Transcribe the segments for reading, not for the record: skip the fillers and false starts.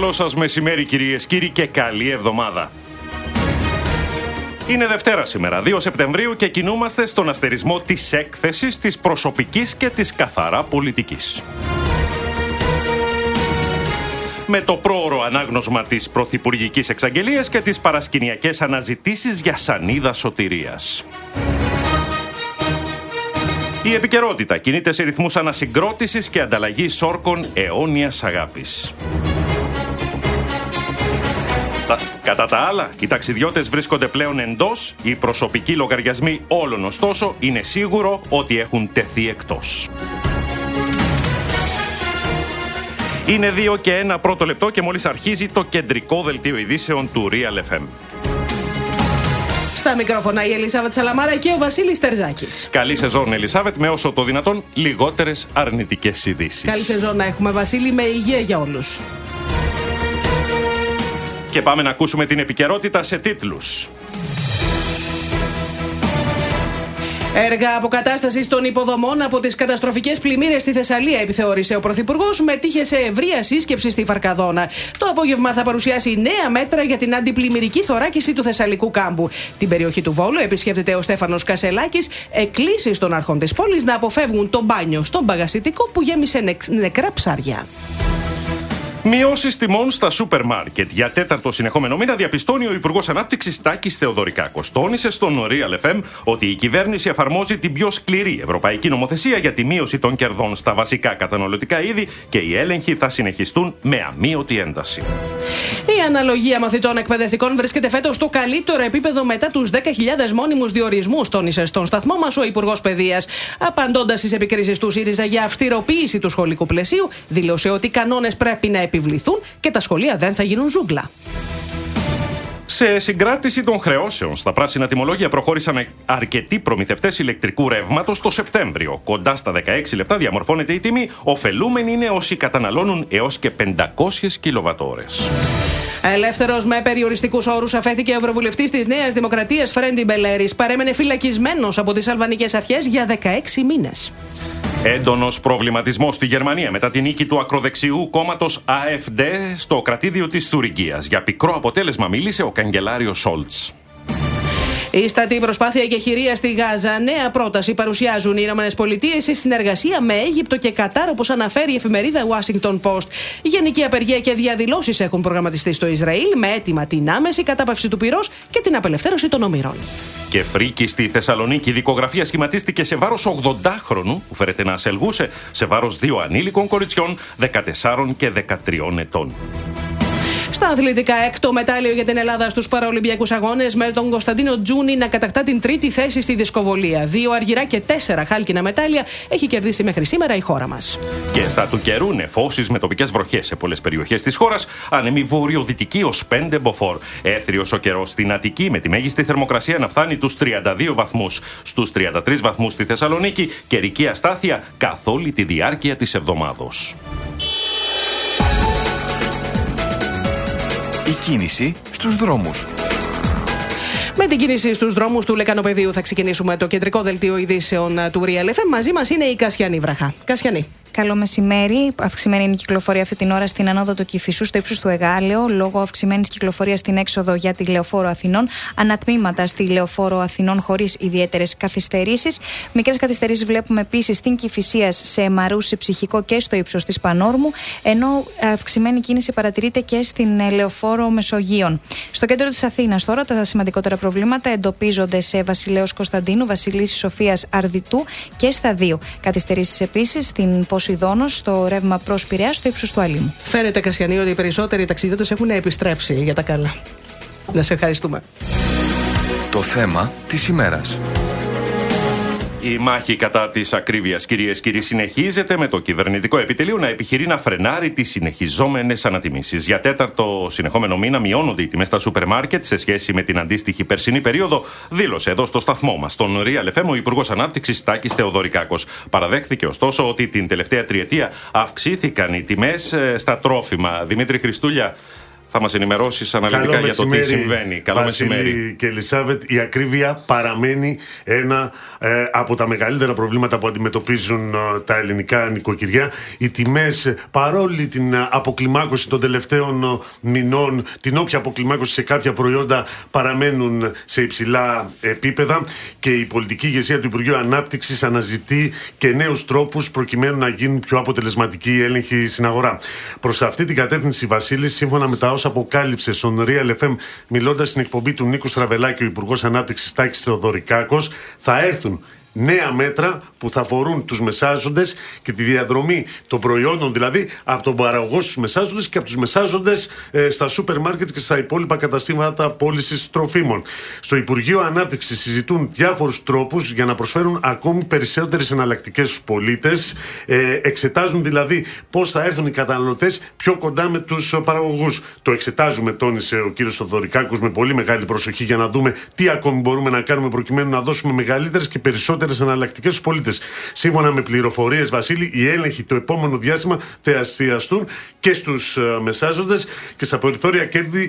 Καλό σας μεσημέρι κυρίες, κύριοι, και καλή εβδομάδα. Είναι Δευτέρα σήμερα, 2 Σεπτεμβρίου, και κινούμαστε στον αστερισμό της έκθεσης, της προσωπικής και της καθαρά πολιτικής. Με το πρόωρο ανάγνωσμα της πρωθυπουργικής εξαγγελίας και τις παρασκηνιακές αναζητήσεις για σανίδα σωτηρίας. Η επικαιρότητα κινείται σε ρυθμούς ανασυγκρότησης και ανταλλαγής όρκων αιώνιας αγάπης. Κατά τα άλλα, οι ταξιδιώτες βρίσκονται πλέον εντός, οι προσωπικοί λογαριασμοί όλων ωστόσο είναι σίγουρο ότι έχουν τεθεί εκτός. Είναι 2 και 1 πρώτο λεπτό και μόλις αρχίζει το κεντρικό δελτίο ειδήσεων του Real FM. Στα μικρόφωνα η Ελισάβετ Σαλαμάρα και ο Βασίλης Τερζάκης. Καλή σεζόν, Ελισάβετ, με όσο το δυνατόν λιγότερες αρνητικές ειδήσεις. Καλή σεζόν να έχουμε, Βασίλη, με υγεία για όλους. Και πάμε να ακούσουμε την επικαιρότητα σε τίτλους. Έργα αποκατάστασης των υποδομών από τις καταστροφικές πλημμύρες στη Θεσσαλία επιθεώρησε ο Πρωθυπουργός, μετήχε σε ευρεία σύσκεψη στη Φαρκαδόνα. Το απόγευμα θα παρουσιάσει νέα μέτρα για την αντιπλημμυρική θωράκιση του Θεσσαλικού κάμπου. Την περιοχή του Βόλου επισκέπτεται ο Στέφανος Κασελάκης, εκκλήσεις των αρχών της πόλης να αποφεύγουν το μπάνιο στον παγασιτικό που γέμισε νεκρά ψάρια. Μειώσεις τιμών στα σούπερ μάρκετ. Για τέταρτο συνεχόμενο μήνα διαπιστώνει ο Υπουργός Ανάπτυξης Τάκης Θεοδωρικάκος. Τόνισε στον Real FM ότι η κυβέρνηση εφαρμόζει την πιο σκληρή ευρωπαϊκή νομοθεσία για τη μείωση των κερδών στα βασικά καταναλωτικά είδη και οι έλεγχοι θα συνεχιστούν με αμείωτη ένταση. Η αναλογία μαθητών εκπαιδευτικών βρίσκεται φέτος στο καλύτερο επίπεδο μετά τους 10.000 μόνιμους διορισμούς, τόνισε στον σταθμό μας ο Υπουργός Παιδείας. Απαντώντας στις επικρίσεις του ΣΥΡΙΖΑ για αυστηροποίηση του σχολικού πλαισίου, δήλωσε ότι οι κανόνες πρέπει να επιβληθούν και τα σχολεία δεν θα γίνουν ζούγκλα. Σε συγκράτηση των χρεώσεων στα πράσινα τιμολόγια προχώρησαν αρκετοί προμηθευτές ηλεκτρικού ρεύματος το Σεπτέμβριο. Κοντά στα 16 λεπτά διαμορφώνεται η τιμή. Ωφελούμενοι είναι όσοι καταναλώνουν έως και 500 κιλοβατόρες. Ελεύθερος με περιοριστικούς όρους αφέθηκε ο Ευρωβουλευτής της Νέας Δημοκρατίας Φρέντι Μπελέρης. Παρέμενε φυλακισμένος από τις αλβανικές αρχές για 16 μήνες. Έντονος προβληματισμός στη Γερμανία μετά την νίκη του ακροδεξιού κόμματος AfD στο κρατήδιο της Θουριγκίας. Για πικρό αποτέλεσμα μίλησε ο καγκελάριος Σόλτς. Ίστατη προσπάθεια και χειρία στη Γάζα. Νέα πρόταση παρουσιάζουν οι ΗΠΑ σε συνεργασία με Αίγυπτο και Κατάρ, όπως αναφέρει η εφημερίδα Washington Post. Γενική απεργία και διαδηλώσεις έχουν προγραμματιστεί στο Ισραήλ, με αίτημα την άμεση κατάπαυση του πυρός και την απελευθέρωση των ομήρων. Και φρίκη στη Θεσσαλονίκη. Η δικογραφία σχηματίστηκε σε βάρος 80χρονου που φέρεται να ασελγούσε σε βάρος 2 ανήλικων κοριτσιών 14 και 13 ετών. Στα αθλητικά, έκτο μετάλλιο για την Ελλάδα στους Παραολυμπιακούς Αγώνες, με τον Κωνσταντίνο Τζούνι να κατακτά την τρίτη θέση στη δισκοβολία. 2 αργυρά και 4 χάλκινα μετάλλια έχει κερδίσει μέχρι σήμερα η χώρα μας. Και στα του καιρού, νεφώσεις με τοπικές βροχές σε πολλές περιοχές της χώρας, άνεμη βορειοδυτική ως 5 μποφόρ. Έθριος ο καιρός στην Αττική, με τη μέγιστη θερμοκρασία να φτάνει τους 32 βαθμούς. Στους 33 βαθμούς στη Θεσσαλονίκη, καιρική αστάθεια καθ' όλη τη διάρκεια της εβδομάδος. Η κίνηση στους δρόμους. Με την κίνηση στους δρόμους του Λεκανοπεδίου θα ξεκινήσουμε το κεντρικό δελτίο ειδήσεων του Real FM. Μαζί μας είναι η Κασιανή Βραχά. Κασιανή. Καλό μεσημέρι. Αυξημένη είναι η κυκλοφορία αυτή την ώρα στην ανόδο του Κηφισού στο ύψος του Εγάλεο, λόγω αυξημένης κυκλοφορίας στην έξοδο για τη Λεωφόρο Αθηνών. Ανατμήματα στη Λεωφόρο Αθηνών χωρίς ιδιαίτερες καθυστερήσεις. Μικρές καθυστερήσεις βλέπουμε επίσης στην Κηφισίας, σε Μαρούσι, Ψυχικό και στο ύψος της Πανόρμου, ενώ αυξημένη κίνηση παρατηρείται και στην Λεωφόρο Μεσογείων. Στο κέντρο της Αθήνας τώρα τα σημαντικότερα προβλήματα εντοπίζονται σε Βασιλέως Κωνσταντίνου, Βασιλίσσης Σοφίας, Αρδιτού και στα 2. Καθυστερήσεις επίσης στην Ποσειδώνος, στο ρεύμα προς Πειραιά, στο ύψος του Αλήμου. Φαίνεται, Κασιανή, ότι οι περισσότεροι ταξιδιώτες έχουν επιστρέψει για τα καλά. Να σε ευχαριστούμε. Το θέμα της ημέρας. Η μάχη κατά της ακρίβειας, κυρίες και κύριοι, συνεχίζεται, με το κυβερνητικό επιτελείο να επιχειρεί να φρενάρει τις συνεχιζόμενες ανατιμήσεις. Για τέταρτο συνεχόμενο μήνα μειώνονται οι τιμές στα σούπερ μάρκετ σε σχέση με την αντίστοιχη περσινή περίοδο, δήλωσε εδώ στο σταθμό μας, στον Real FM, ο Υπουργός Ανάπτυξης Τάκης Θεοδωρικάκος. Παραδέχθηκε ωστόσο ότι την τελευταία τριετία αυξήθηκαν οι τιμές στα τρόφιμα. Δημήτρη Χριστούλια, θα μας ενημερώσεις αναλυτικά για το τι συμβαίνει. Καλό μεσημέρι. Και Ελισάβετ, η ακρίβεια παραμένει ένα από τα μεγαλύτερα προβλήματα που αντιμετωπίζουν τα ελληνικά νοικοκυριά. Οι τιμές, παρόλη την αποκλιμάκωση των τελευταίων μηνών, την όποια αποκλιμάκωση σε κάποια προϊόντα, παραμένουν σε υψηλά επίπεδα και η πολιτική ηγεσία του Υπουργείου Ανάπτυξης αναζητεί και νέους τρόπους προκειμένου να γίνουν πιο αποτελεσματικοί οι έλεγχοι στην αγορά. Προς αυτή την κατεύθυνση, Βασίλη, σύμφωνα με τα όσα αποκάλυψε στον Real FM, μιλώντας στην εκπομπή του Νίκου Στραβελάκη, ο Υπουργός Ανάπτυξης Τάκης Θεοδωρικάκος, θα έρθουν νέα μέτρα που θα αφορούν τους μεσάζοντες και τη διαδρομή των προϊόντων, δηλαδή από τον παραγωγό στους μεσάζοντες και από τους μεσάζοντες στα σούπερ μάρκετ και στα υπόλοιπα καταστήματα πώλησης τροφίμων. Στο Υπουργείο Ανάπτυξης συζητούν διάφορους τρόπους για να προσφέρουν ακόμη περισσότερες εναλλακτικές στους πολίτες. Εξετάζουν δηλαδή πώς θα έρθουν οι καταναλωτές πιο κοντά με τους παραγωγούς. Το εξετάζουμε, τόνισε ο κύριος Θεοδωρικάκος, με πολύ μεγάλη προσοχή για να δούμε τι ακόμη μπορούμε να κάνουμε προκειμένου να δώσουμε μεγαλύτερες και περισσότερες εναλλακτικές στους πολίτες. Σύμφωνα με πληροφορίες, Βασίλη, οι έλεγχοι το επόμενο διάστημα θα εστιαστούν και στους μεσάζοντες και στα περιθώρια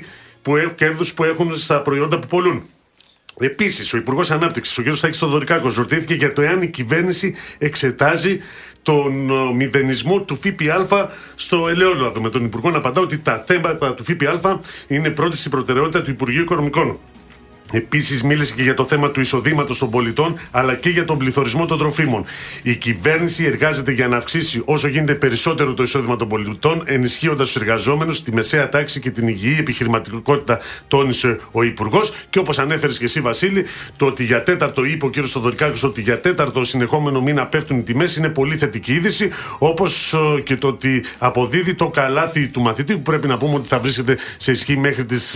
κέρδους που έχουν στα προϊόντα που πωλούν. Επίσης, ο Υπουργός Ανάπτυξης, ο κ. Τάκης Θεοδωρικάκος, ρωτήθηκε για το εάν η κυβέρνηση εξετάζει τον μηδενισμό του ΦΠΑ στο ελαιόλαδο. Με τον Υπουργό να απαντά ότι τα θέματα του ΦΠΑ είναι πρώτη στην προτεραιότητα του Υπουργείου Οικονομικών. Επίσης, μίλησε και για το θέμα του εισοδήματος των πολιτών, αλλά και για τον πληθωρισμό των τροφίμων. Η κυβέρνηση εργάζεται για να αυξήσει όσο γίνεται περισσότερο το εισόδημα των πολιτών, ενισχύοντας τους εργαζόμενους, τη μεσαία τάξη και την υγιή επιχειρηματικότητα, τόνισε ο Υπουργός. Και όπως ανέφερες και εσύ, Βασίλη, το ότι για τέταρτο, είπε ο κ. Στοδωρικάκος, ότι για τέταρτο συνεχόμενο μήνα πέφτουν οι τιμές είναι πολύ θετική είδηση. Όπως και το ότι αποδίδει το καλάθι του μαθητή, που πρέπει να πούμε ότι θα βρίσκεται σε ισχύ μέχρι τις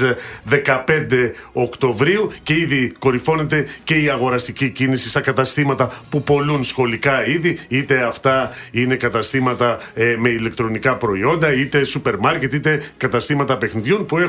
15 Οκτωβρίου. Και ήδη κορυφώνεται και η αγοραστική κίνηση στα καταστήματα που πωλούν σχολικά είδη, είτε αυτά είναι καταστήματα με ηλεκτρονικά προϊόντα, είτε σούπερ μάρκετ, είτε καταστήματα παιχνιδιών που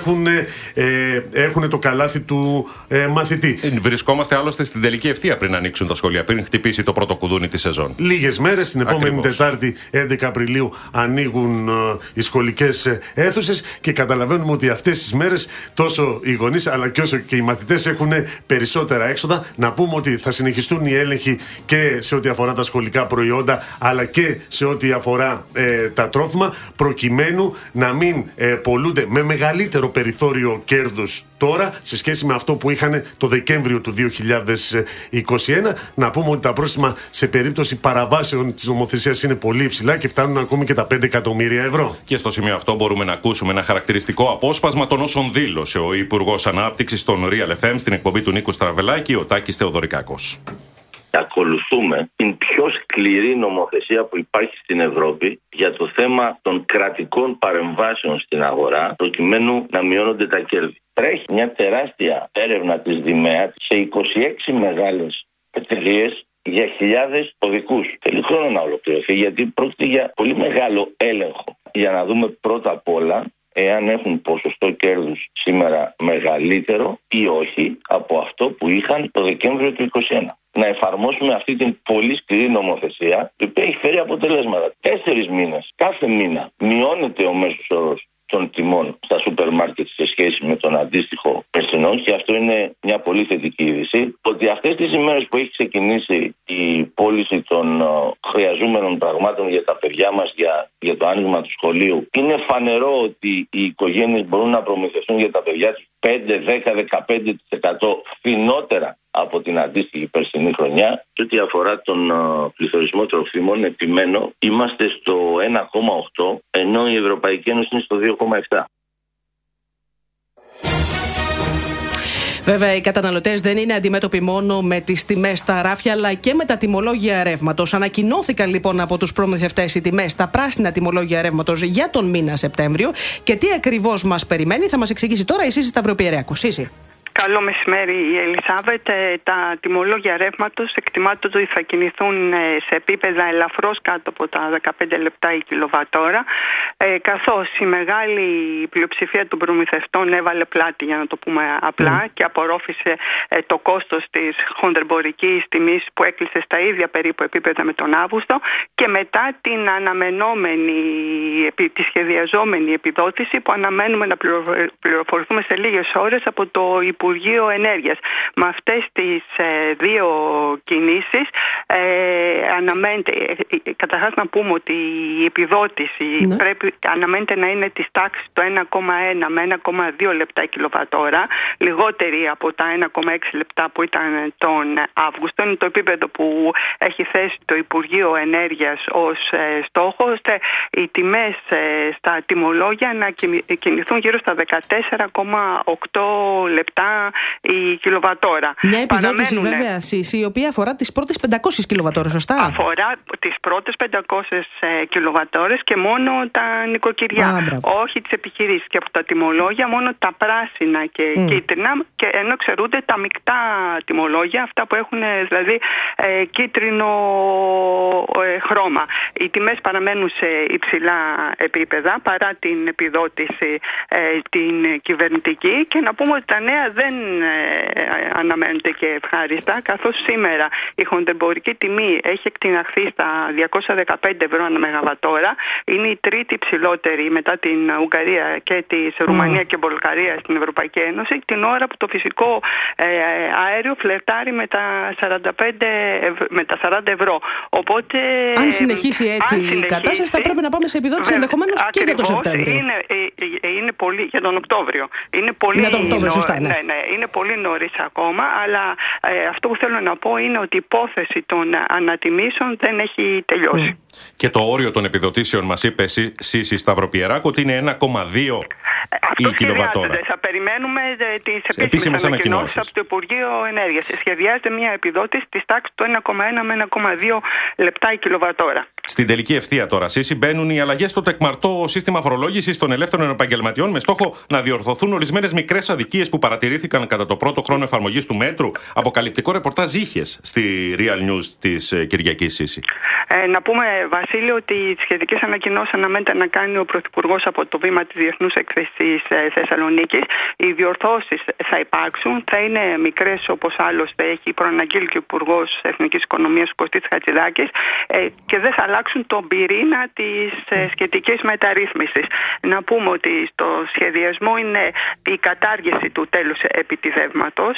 έχουν το καλάθι του μαθητή. Βρισκόμαστε άλλωστε στην τελική ευθεία πριν ανοίξουν τα σχολεία, πριν χτυπήσει το πρώτο κουδούνι τη σεζόν. Λίγες μέρες, την επόμενη Τετάρτη, 11 Απριλίου, ανοίγουν οι σχολικές αίθουσες και καταλαβαίνουμε ότι αυτές τις μέρες τόσο οι γονείς αλλά και όσο και οι μαθητές έχουν περισσότερα έξοδα. Να πούμε ότι θα συνεχιστούν οι έλεγχοι και σε ό,τι αφορά τα σχολικά προϊόντα, αλλά και σε ό,τι αφορά τα τρόφιμα, προκειμένου να μην πωλούνται με μεγαλύτερο περιθώριο κέρδους τώρα σε σχέση με αυτό που είχαν το Δεκέμβριο του 2021. Να πούμε ότι τα πρόστιμα σε περίπτωση παραβάσεων της νομοθεσίας είναι πολύ υψηλά και φτάνουν ακόμη και τα 5 εκατομμύρια ευρώ. Και στο σημείο αυτό μπορούμε να ακούσουμε ένα χαρακτηριστικό απόσπασμα των όσων δήλωσε ο Υπουργός Ανάπτυξης στον Real FM στην εκπομπή του Νίκου Στραβελάκη, ο Τάκης Θεοδωρικάκος. Ακολουθούμε την πιο σκληρή νομοθεσία που υπάρχει στην Ευρώπη για το θέμα των κρατικών παρεμβάσεων στην αγορά, προκειμένου να μειώνονται τα κέρδη. Τρέχει μια τεράστια έρευνα της ΔΙΜΕΑ σε 26 μεγάλες εταιρείες για χιλιάδες οδικούς. Θέλει χρόνο να ολοκληρωθεί, γιατί πρόκειται για πολύ μεγάλο έλεγχο. Για να δούμε πρώτα απ' όλα εάν έχουν ποσοστό κέρδους σήμερα μεγαλύτερο ή όχι από αυτό που είχαν το Δεκέμβριο του 2021. Να εφαρμόσουμε αυτή την πολύ σκληρή νομοθεσία, η οποία έχει φέρει αποτελέσματα. 4 μήνες, κάθε μήνα, μειώνεται ο μέσος όρος των τιμών στα σούπερ μάρκετ σε σχέση με τον αντίστοιχο περσινό, και αυτό είναι μια πολύ θετική είδηση. Ότι αυτές τις ημέρες που έχει ξεκινήσει η πώληση των χρειαζόμενων πραγμάτων για τα παιδιά μας, για το άνοιγμα του σχολείου, είναι φανερό ότι οι οικογένειες μπορούν να προμηθευτούν για τα παιδιά τους 5, 10, 15% φθηνότερα από την αντίστοιχη περσινή χρονιά. Και ό,τι αφορά τον πληθωρισμό τροφίμων, επιμένω, είμαστε στο 1,8, ενώ η Ευρωπαϊκή Ένωση είναι στο 2,7. Βέβαια, οι καταναλωτές δεν είναι αντιμέτωποι μόνο με τις τιμές στα ράφια, αλλά και με τα τιμολόγια ρεύματος. Ανακοινώθηκαν λοιπόν από τους προμηθευτές οι τιμές στα πράσινα τιμολόγια ρεύματος για τον μήνα Σεπτέμβριο. Και τι ακριβώς μας περιμένει, θα μας εξηγήσει τώρα η Σύση Σταυροπιερέακου. Σύση. Καλό μεσημέρι, η Ελισάβετ. Τα τιμολόγια ρεύματος εκτιμάται ότι θα κινηθούν σε επίπεδα ελαφρώς κάτω από τα 15 λεπτά η κιλοβατόρα, καθώς η μεγάλη πλειοψηφία των προμηθευτών έβαλε πλάτη, για να το πούμε απλά, και απορρόφησε το κόστος της χονδρεμπορικής τιμής που έκλεισε στα ίδια περίπου επίπεδα με τον Αύγουστο, και μετά την αναμενόμενη, τη σχεδιαζόμενη επιδότηση που αναμένουμε να πληροφορηθούμε σε λίγες ώρες από το Υπουργείο Ενέργειας. Με αυτές τις δύο κινήσεις αναμένεται, καταρχάς να πούμε ότι η επιδότηση αναμένεται να είναι της τάξης το 1,1 με 1,2 λεπτά η κιλοβατόρα, λιγότερη από τα 1,6 λεπτά που ήταν τον Αύγουστο. Είναι το επίπεδο που έχει θέσει το Υπουργείο Ενέργειας ως στόχο, ώστε οι τιμές στα τιμολόγια να κινηθούν γύρω στα 14,8 λεπτά η κιλοβατόρα. Μια επιδότηση βέβαια, η οποία αφορά τις πρώτες 500 κιλοβατόρες, σωστά? Αφορά τις πρώτες 500 κιλοβατόρες και μόνο τα νοικοκυριά, όχι τις επιχειρήσεις. Και από τα τιμολόγια μόνο τα πράσινα και κίτρινα, και ενώ ξερούνται τα μεικτά τιμολόγια, αυτά που έχουν δηλαδή κίτρινο χρώμα. Οι τιμές παραμένουν σε υψηλά επίπεδα παρά την επιδότηση την κυβερνητική, και να πούμε ότι τα νέα δεν αναμένονται και ευχάριστα, καθώς σήμερα η χονδρεμπορική τιμή έχει εκτιναχθεί στα 215 ευρώ ανά μεγαβατόρα. Είναι η τρίτη ψηλότερη μετά την Ουγγαρία και τη Ρουμανία και Βουλγαρία στην Ευρωπαϊκή Ένωση, την ώρα που το φυσικό αέριο φλερτάρει με τα 40 ευρώ. Οπότε, αν συνεχίσει έτσι η κατάσταση, θα πρέπει να πάμε σε επιδότηση ενδεχομένως και για το Σεπτέμβριο. Είναι πολύ για τον Οκτώβριο. Είναι πολύ, για τον Οκτώβριο, σωστά, ναι. Είναι πολύ νωρίς ακόμα, αλλά αυτό που θέλω να πω είναι ότι η υπόθεση των ανατιμήσεων δεν έχει τελειώσει. Και το όριο των επιδοτήσεων, μας είπε εσείς η Σταυροπιεράκου, ότι είναι 1,2 η κιλοβατόρα. Θα περιμένουμε τις επίσημες ανακοινώσεις από το Υπουργείο Ενέργειας. Σχεδιάζεται μια επιδότηση της τάξης του 1,1 με 1,2 λεπτά η κιλοβατόρα. Στην τελική ευθεία τώρα, Σύση, μπαίνουν οι αλλαγές στο τεκμαρτό σύστημα φορολόγησης των ελεύθερων επαγγελματιών, με στόχο να διορθωθούν ορισμένες μικρές αδικίες που παρατηρήθηκαν κατά το πρώτο χρόνο εφαρμογής του μέτρου. Αποκαλυπτικό ρεπορτάζ είχες στη Real News της Κυριακής, Σύση. Να πούμε, Βασίλη, ότι τις σχετικές ανακοινώσεις αναμένεται να κάνει ο Πρωθυπουργός από το βήμα της Διεθνούς Έκθεσης Θεσσαλονίκης. Οι διορθώσεις θα υπάρξουν, θα είναι μικρές, όπως άλλωστε έχει προαναγγείλει και ο Υπουργός Εθνικής Οικονομίας Κωστής Χατζηδάκης, και δεν θα αλλάξουν τον πυρήνα της σχετικής μεταρρύθμισης. Να πούμε ότι στο σχεδιασμό είναι η κατάργηση του τέλους επιτιδεύματος,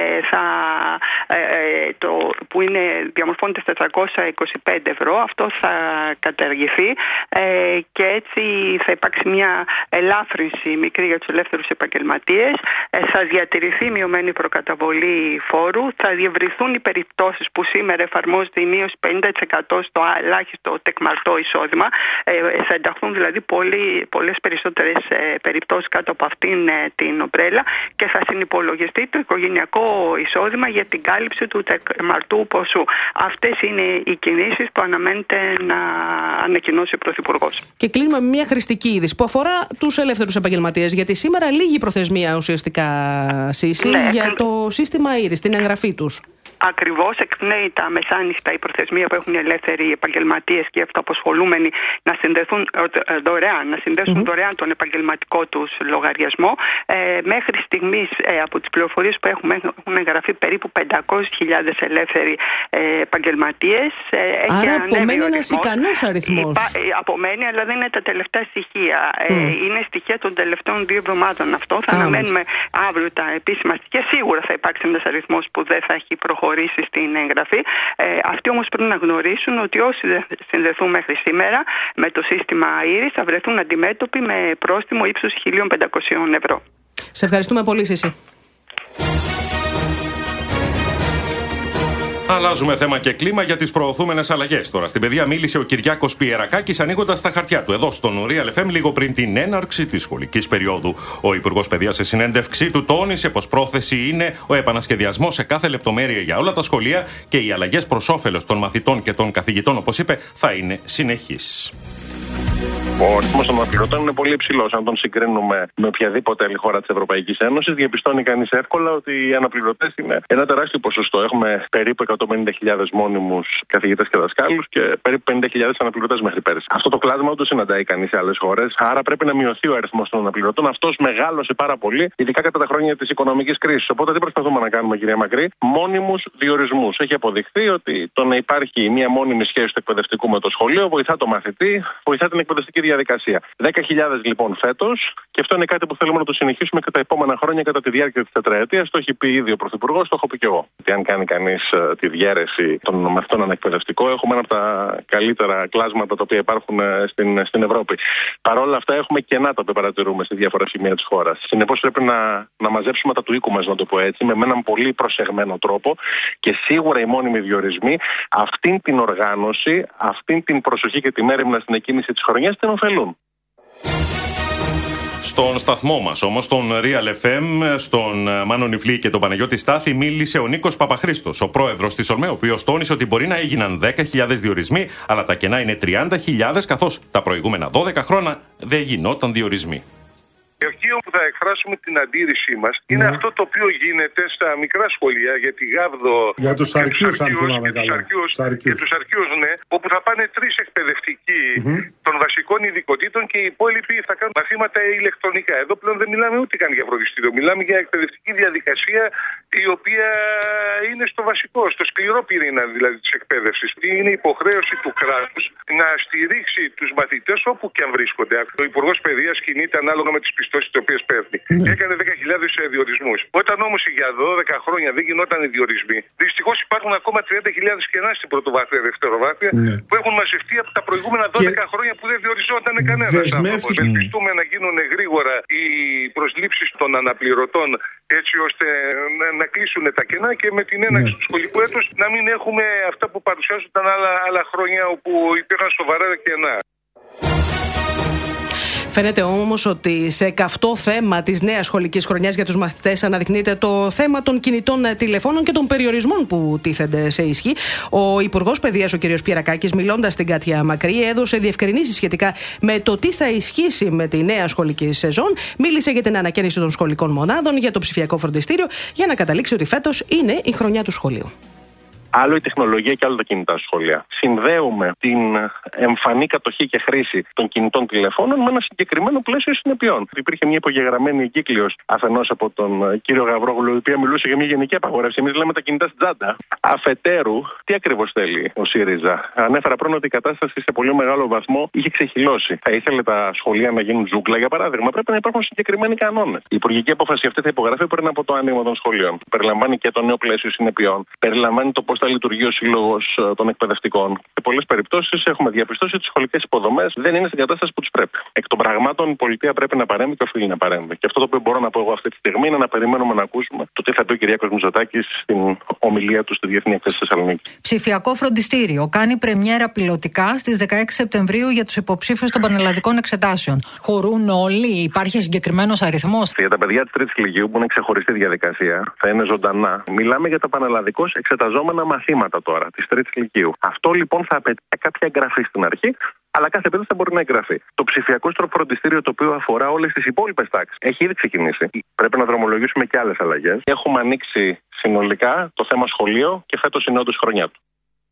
που διαμορφώνεται στα 425 ευρώ. Αυτό θα καταργηθεί, και έτσι θα υπάρξει μια ελάφρυνση μικρή για τους ελεύθερους επαγγελματίες. Θα διατηρηθεί μειωμένη προκαταβολή φόρου. Θα διευρυθούν οι περιπτώσεις που σήμερα εφαρμόζεται η μείωση 50% στο ελάχιστο τεκμαρτό εισόδημα. Θα ενταχθούν δηλαδή πολλές περισσότερες περιπτώσεις κάτω από αυτήν την ομπρέλα, και θα συνυπολογιστεί το οικογενειακό εισόδημα για την κάλυψη του τεκμαρτού ποσού. Αυτές είναι οι κινήσεις που αναμένεται να ανακοινώσει ο Πρωθυπουργός. Και κλείνουμε με μια χρηστική είδηση που αφορά τους ελεύθερους επαγγελματίες, γιατί σήμερα λίγη προθεσμία ουσιαστικά, Σύση, για το σύστημα Ήρης, την εγγραφή τους. Ακριβώς, εκπνέει τα μεσάνυχτα η προθεσμία που έχουν οι ελεύθεροι επαγγελματίες και αυτοαπασχολούμενοι να συνδεθούν δωρεάν τον επαγγελματικό τους λογαριασμό. Μέχρι στιγμής, από τις πληροφορίες που έχουν εγγραφεί περίπου 500.000 ελεύθεροι επαγγελματίες. Άρα απομένει ένας ικανός αριθμός. Απομένει, αλλά δεν είναι τα τελευταία στοιχεία. Είναι στοιχεία των τελευταίων 2 εβδομάδων αυτό. Θα αναμένουμε αύριο τα επίσημα στοιχεία. Σίγουρα θα υπάρξει ένας αριθμός που δεν θα έχει προχωρήσει στην εγγραφή. Αυτοί όμως πρέπει να γνωρίσουν ότι όσοι δεν συνδεθούν μέχρι σήμερα με το σύστημα Ήρης θα βρεθούν αντιμέτωποι με πρόστιμο ύψους 1.500 ευρώ. Σε ευχαριστούμε πολύ, Σύση. Αλλάζουμε θέμα και κλίμα για τις προωθούμενες αλλαγές τώρα. Στην παιδεία μίλησε ο Κυριάκος Πιερακάκης ανοίγοντας τα χαρτιά του εδώ στον Real FM λίγο πριν την έναρξη της σχολικής περίοδου. Ο Υπουργός Παιδείας σε συνέντευξή του τόνισε πως πρόθεση είναι ο επανασχεδιασμός σε κάθε λεπτομέρεια για όλα τα σχολεία και οι αλλαγές προς όφελος των μαθητών και των καθηγητών, όπως είπε, θα είναι συνεχείς. Ο αριθμός των αναπληρωτών είναι πολύ υψηλός. Αν τον συγκρίνουμε με οποιαδήποτε άλλη χώρα της Ευρωπαϊκής Ένωσης, διαπιστώνει κανείς εύκολα ότι οι αναπληρωτές είναι ένα τεράστιο ποσοστό. Έχουμε περίπου 150.000 μόνιμους καθηγητές και δασκάλους και περίπου 50.000 αναπληρωτές μέχρι πέρυσι. Αυτό το κλάσμα δεν το συναντάει κανείς σε άλλες χώρες. Άρα πρέπει να μειωθεί ο αριθμός των αναπληρωτών. Αυτός μεγάλωσε πάρα πολύ, ειδικά κατά τα χρόνια της οικονομικής κρίσης. Οπότε τι προσπαθούμε να κάνουμε, κυρία Μακρύ? Μόνιμους διορισμούς. Έχει αποδειχθεί ότι το να υπάρχει μια μόνιμη σχέση του εκπαιδευτικού με το σχολείο βοηθά το μαθητή, βοηθά την εκπαιδευτική διαδικασία. 10.000 λοιπόν φέτος, και αυτό είναι κάτι που θέλουμε να το συνεχίσουμε και τα επόμενα χρόνια κατά τη διάρκεια της τετραετίας. Το έχει πει ήδη ο Πρωθυπουργός, το έχω πει και εγώ. Και αν κάνει κανείς τη διαίρεση των μαθητών ανεκπαιδευτικό, έχουμε ένα από τα καλύτερα κλάσματα τα οποία υπάρχουν στην Ευρώπη. Παρ' όλα αυτά, έχουμε κενά τα οποία παρατηρούμε στη διάφορα σημεία της χώρας. Συνεπώς, πρέπει να μαζέψουμε τα του οίκου μας, να το πω έτσι, με έναν πολύ προσεγμένο τρόπο και σίγουρα οι μόνιμοι διορισμοί αυτήν την οργάνωση, αυτήν την προσοχή και την έρευνα στην εκκίνηση της χρονιάς την ωφελούν. Στον σταθμό μας όμως, τον Real FM, στον Μάνο Νιφλή και τον Παναγιώτη Στάθη, μίλησε ο Νίκος Παπαχρήστος, ο πρόεδρος της ΟΛΜΕ, ο οποίος τόνισε ότι μπορεί να έγιναν 10.000 διορισμοί, αλλά τα κενά είναι 30.000, καθώς τα προηγούμενα 12 χρόνια δεν γινόταν διορισμοί. Το αρχείο που θα εκφράσουμε την αντίρρησή μας είναι αυτό το οποίο γίνεται στα μικρά σχολεία για τη Γάβδο, για τους αρχείους, ναι, όπου θα πάνε 3 εκπαιδευτικοί των βασικών ειδικοτήτων και οι υπόλοιποι θα κάνουν μαθήματα ηλεκτρονικά. Εδώ πλέον δεν μιλάμε ούτε καν για φροντιστήριο, μιλάμε για εκπαιδευτική διαδικασία η οποία είναι στο βασικό, στο σκληρό πυρήνα δηλαδή της εκπαίδευσης. Είναι υποχρέωση του κράτους να στηρίξει τους μαθητές όπου και αν βρίσκονται. Ο Υπουργός Παιδείας κινείται ανάλογα με τις πιστώσεις τις οποίες παίρνει. Έκανε 10.000 διορισμούς. Όταν όμως για 12 χρόνια δεν γινόταν οι διορισμοί, δυστυχώς υπάρχουν ακόμα 30.000 κενά στην πρωτοβάθμια, δευτεροβάθμια που έχουν μαζευτεί από τα προηγούμενα 12 χρόνια που δεν διοριζόταν κανένας άνθρωπος. Ελπιστούμε να γίνουν γρήγορα οι προσλήψεις των αναπληρωτών έτσι ώστε να κλείσουν τα κενά και με την έναρξη του σχολικού έτους να μην έχουμε αυτά που παρουσιάζονταν άλλα χρόνια όπου υπήρχαν σοβαρά κενά. Φαίνεται όμως ότι σε καυτό θέμα της νέας σχολικής χρονιάς για τους μαθητές αναδεικνύεται το θέμα των κινητών τηλεφώνων και των περιορισμών που τίθενται σε ισχύ. Ο Υπουργός Παιδείας, ο κ. Πιερακάκης, μιλώντας στην Κάτια Μακρύ, έδωσε διευκρινήσεις σχετικά με το τι θα ισχύσει με τη νέα σχολική σεζόν. Μίλησε για την ανακαίνιση των σχολικών μονάδων, για το ψηφιακό φροντιστήριο, για να καταλήξει ότι φέτος είναι η χρονιά του σχολείου. Άλλο η τεχνολογία και άλλο τα κινητά σχολεία. Συνδέουμε την εμφανή κατοχή και χρήση των κινητών τηλεφώνων με ένα συγκεκριμένο πλαίσιο συνεπειών. Υπήρχε μια υπογεγραμμένη εγκύκλειος αφενός από τον κύριο Γαβρόγλου, η οποία μιλούσε για μια γενική απαγόρευση. Εμείς λέμε τα κινητά στην τσάντα. Αφετέρου, τι ακριβώς θέλει ο ΣΥΡΙΖΑ? Ανέφερα πριν ότι η κατάσταση σε πολύ μεγάλο βαθμό είχε ξεχυλώσει. Θα ήθελε τα σχολεία να γίνουν ζούγκλα, για παράδειγμα. Πρέπει να υπάρχουν συγκεκριμένοι κανόνες. Η υπουργική απόφαση αυτή θα υπογραφεί πριν από το άνοιγμα των σχολείων. Περιλαμβάνει και το νέο πλαίσιο συνεπειών. Περιλαμβάνει το πώς θα λειτουργεί ο σύλλογος των εκπαιδευτικών. Σε πολλές περιπτώσεις έχουμε διαπιστώσει ότι οι σχολικές υποδομές δεν είναι στην κατάσταση που τους πρέπει. Εκ των πραγμάτων η πολιτεία πρέπει να παρέμβει και οφείλει να παρέμβει. Και αυτό το οποίο μπορώ να πω εγώ αυτή τη στιγμή είναι να περιμένουμε να ακούσουμε το τι θα πει ο Κυριάκος Μητσοτάκης στην ομιλία του στη Διεθνή Έκθεση Θεσσαλονίκη. Ψηφιακό φροντιστήριο κάνει πρεμιέρα πιλωτικά στις 16 Σεπτεμβρίου για τους υποψήφιους των πανελλαδικών εξετάσεων. Χωρούν όλοι, υπάρχει συγκεκριμένος αριθμός? Για τα παιδιά της Τρίτης Λυκείου, που είναι ξεχωριστή διαδικασία, θα είναι ζωντανά. Μιλάμε για τα πανελλαδικώς εξεταζόμενα μαθήματα τώρα της Τρίτης Λυκείου. Αυτό λοιπόν θα απαιτεί κάποια εγγραφή στην αρχή, αλλά κάθε παιδί θα μπορεί να εγγραφεί. Το ψηφιακό φροντιστήριο, το οποίο αφορά όλες τις υπόλοιπες τάξεις, έχει ήδη ξεκινήσει. Πρέπει να δρομολογήσουμε και άλλες αλλαγές. Έχουμε ανοίξει συνολικά το θέμα σχολείο και φέτος είναι όντως χρονιά του.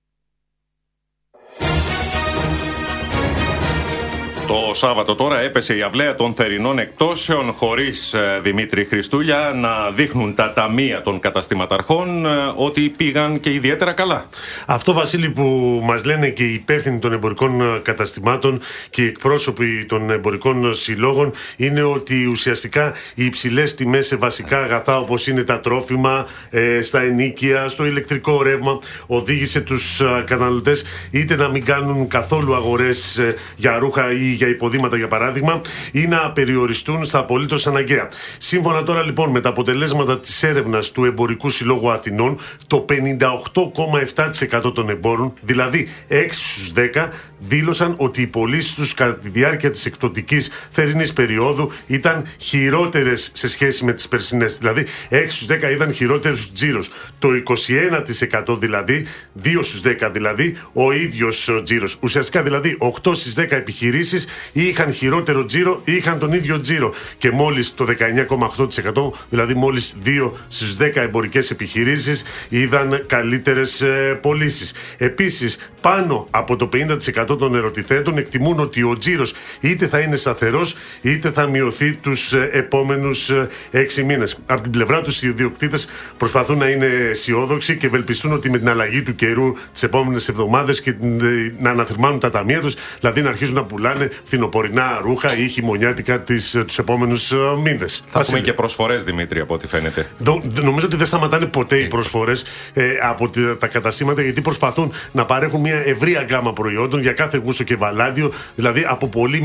Το Σάββατο τώρα έπεσε η αυλαία των θερινών εκτόσεων χωρίς Δημήτρη Χριστούλια να δείχνουν τα ταμεία των καταστηματαρχών ότι πήγαν και ιδιαίτερα καλά. Αυτό, Βασίλη, που μας λένε και οι υπεύθυνοι των εμπορικών καταστημάτων και οι εκπρόσωποι των εμπορικών συλλόγων είναι ότι ουσιαστικά οι υψηλές τιμές σε βασικά αγαθά όπως είναι τα τρόφιμα, στα ενοίκια, στο ηλεκτρικό ρεύμα οδήγησε τους καταναλωτές είτε να μην κάνουν καθόλου αγορές για ρούχα ή για υποδήματα για παράδειγμα ή να περιοριστούν στα απολύτως αναγκαία. Σύμφωνα τώρα λοιπόν με τα αποτελέσματα της έρευνας του Εμπορικού Συλλόγου Αθηνών, το 58,7% των εμπόρων, δηλαδή 6 στους 10, δήλωσαν ότι οι πωλήσεις τους κατά τη διάρκεια της εκπτωτικής θερινής περίοδου ήταν χειρότερες σε σχέση με τις περσινές. Δηλαδή 6 στους 10 ήταν χειρότερους τζίρος. Το 21% δηλαδή, 2 στους 10 δηλαδή, ο ίδιος τζίρος. Ουσιαστικά δηλαδή 8 στις 10 επιχειρήσεις επιχειρήσεις ή είχαν χειρότερο τζίρο ή είχαν τον ίδιο τζίρο. Και μόλις το 19,8%, δηλαδή μόλις 2 στις 10 εμπορικές επιχειρήσεις είδαν καλύτερες πωλήσεις. Επίσης, πάνω από το 50% των ερωτηθέντων εκτιμούν ότι ο τζίρος είτε θα είναι σταθερός είτε θα μειωθεί τους επόμενους 6 μήνες. Από την πλευρά τους, οι ιδιοκτήτες προσπαθούν να είναι αισιόδοξοι και ευελπιστούν ότι με την αλλαγή του καιρού τις επόμενες εβδομάδες και να αναθερμάνουν τα ταμεία τους, δηλαδή να αρχίζουν να πουλάνε φθινοπορεινά ρούχα ή χειμωνιάτικα τους επόμενους μήνες. Θα έχουμε και προσφορές, Δημήτρη, από ό,τι φαίνεται. Νομίζω ότι δεν σταματάνε ποτέ οι προσφορές από τα καταστήματα, γιατί προσπαθούν να παρέχουν μια ευρεία γκάμα προϊόντων για κάθε γούστο και βαλάντιο, δηλαδή από πολύ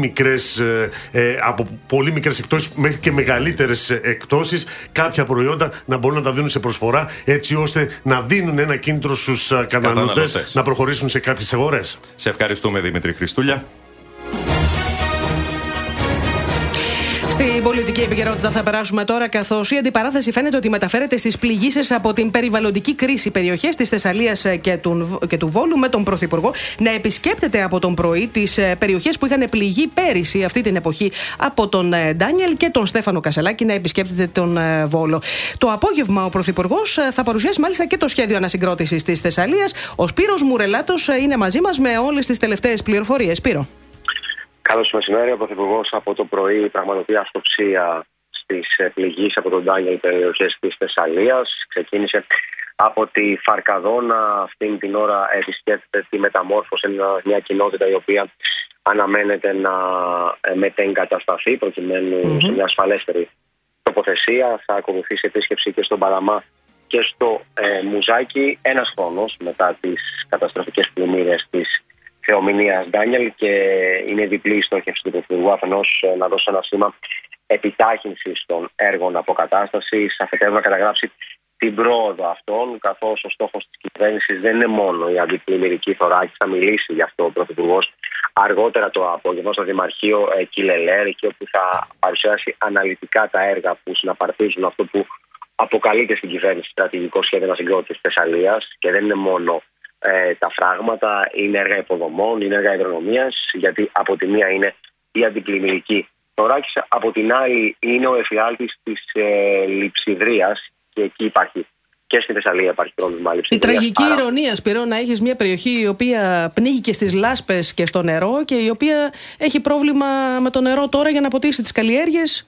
μικρές εκτόσεις μέχρι και μεγαλύτερες εκτόσεις, κάποια προϊόντα να μπορούν να τα δίνουν σε προσφορά, έτσι ώστε να δίνουν ένα κίνητρο στους καταναλωτές να προχωρήσουν σε κάποιες αγορές. Σε ευχαριστούμε, Δημήτρη Χριστούλια. Στην πολιτική επικαιρότητα θα περάσουμε τώρα, καθώς η αντιπαράθεση φαίνεται ότι μεταφέρεται στις πληγήσεις από την περιβαλλοντική κρίση περιοχές της Θεσσαλίας και του Βόλου, με τον Πρωθυπουργό να επισκέπτεται από τον πρωί τις περιοχές που είχαν πληγεί πέρυσι αυτή την εποχή από τον Ντάνιελ, και τον Στέφανο Κασελάκη να επισκέπτεται τον Βόλο. Το απόγευμα ο Πρωθυπουργός θα παρουσιάσει μάλιστα και το σχέδιο ανασυγκρότησης της Θεσσαλίας. Ο Σπύρος Μουρελάτος είναι μαζί μας με όλες τις τελευταίες πληροφορίες. Σπύρο. Καλώς μεσημέρι. Ο Πρωθυπουργός από το πρωί πραγματοποιεί αυτοψία στις πληγείς από τον Ντάνιελ περιοχές της Θεσσαλίας. Ξεκίνησε από τη Φαρκαδόνα. Αυτήν την ώρα επισκέπτεται τη Μεταμόρφωση, μια κοινότητα η οποία αναμένεται να μετεγκατασταθεί προκειμένου σε μια ασφαλέστερη τοποθεσία. Θα ακολουθήσει επίσκεψη και στον Παλαμά και στο Μουζάκι, ένας χρόνος μετά τις καταστροφικές πλημμύρες της θεομηνίας Ντάνιελ, και είναι διπλή η στόχευση του Πρωθυπουργού. Αφενός να δώσει ένα σήμα επιτάχυνσης των έργων αποκατάστασης, αφετέρου να καταγράψει την πρόοδο αυτών, καθώς ο στόχος της κυβέρνησης δεν είναι μόνο η αντιπλημμυρική θωράκιση. Θα μιλήσει γι' αυτό ο Πρωθυπουργός αργότερα το απόγευμα στο Δημαρχείο Κιλελέρ, εκεί όπου θα παρουσιάσει αναλυτικά τα έργα που συναπαρτίζουν αυτό που αποκαλείται στην κυβέρνηση στρατηγικό σχέδιο ανασυγκρότησης της Θεσσαλίας, και δεν είναι μόνο τα φράγματα, είναι έργα υποδομών, είναι έργα υδρονομίας, γιατί από τη μία είναι η αντιπλημμυρική θωράκιση, από την άλλη είναι ο εφιάλτης της λειψιδρίας, και εκεί υπάρχει, και στη Θεσσαλία υπάρχει πρόβλημα λειψιδρίας. Η τραγική ηρωνία, Σπυρό, να έχεις μια περιοχή η οποία πνίγει και στις λάσπες και στο νερό, και η οποία έχει πρόβλημα με το νερό τώρα για να ποτίσει τις καλλιέργειες.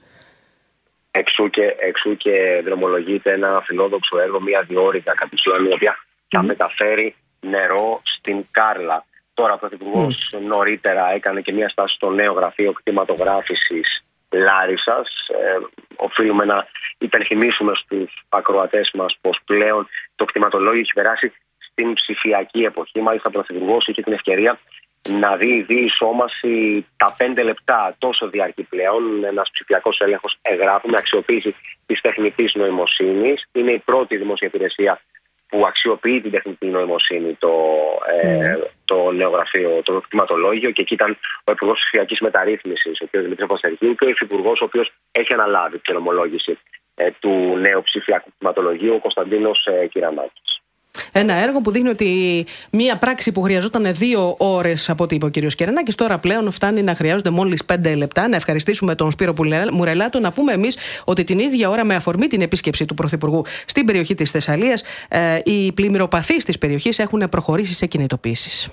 Εξού και δρομολογείται ένα φιλόδοξο έργο, μια διόρυγα κατ' η οποία θα μεταφέρει νερό στην Κάρλα. Τώρα ο Πρωθυπουργός νωρίτερα έκανε και μια στάση στο νέο γραφείο κτηματογράφησης Λάρισσας. Οφείλουμε να υπενθυμίσουμε στους ακροατές μας πως πλέον το κτηματολόγιο έχει περάσει στην ψηφιακή εποχή. Μάλιστα ο Πρωθυπουργός είχε την ευκαιρία να δει διεισόμαση τα 5 λεπτά. Τόσο διαρκεί πλέον ένας ψηφιακός έλεγχος εγγράφου με αξιοποίηση της τεχνητής νοημοσύνης. Είναι η πρώτη δημόσια υπηρεσία που αξιοποιεί την τεχνητή νοημοσύνη το νέο γραφείο, το κτηματολόγιο, και εκεί ήταν ο Υπουργός Ψηφιακής Μεταρρύθμισης, ο κ. Δημήτρης Παπαστεργίου, και ο Υφυπουργός, ο οποίος έχει αναλάβει την ομολόγηση του νέου ψηφιακού κτηματολογίου, ο Κωνσταντίνος Κυρανάκης. Ένα έργο που δείχνει ότι μία πράξη που χρειαζόταν 2 ώρες, από ό,τι είπε ο κ. Κυρανάκης, τώρα πλέον φτάνει να χρειάζονται μόλις 5 λεπτά. Να ευχαριστήσουμε τον Σπύρο Μουρελάτο. Να πούμε εμείς ότι την ίδια ώρα, με αφορμή την επίσκεψη του Πρωθυπουργού στην περιοχή της Θεσσαλίας, οι πλημμυροπαθείς της περιοχής έχουν προχωρήσει σε κινητοποίησεις.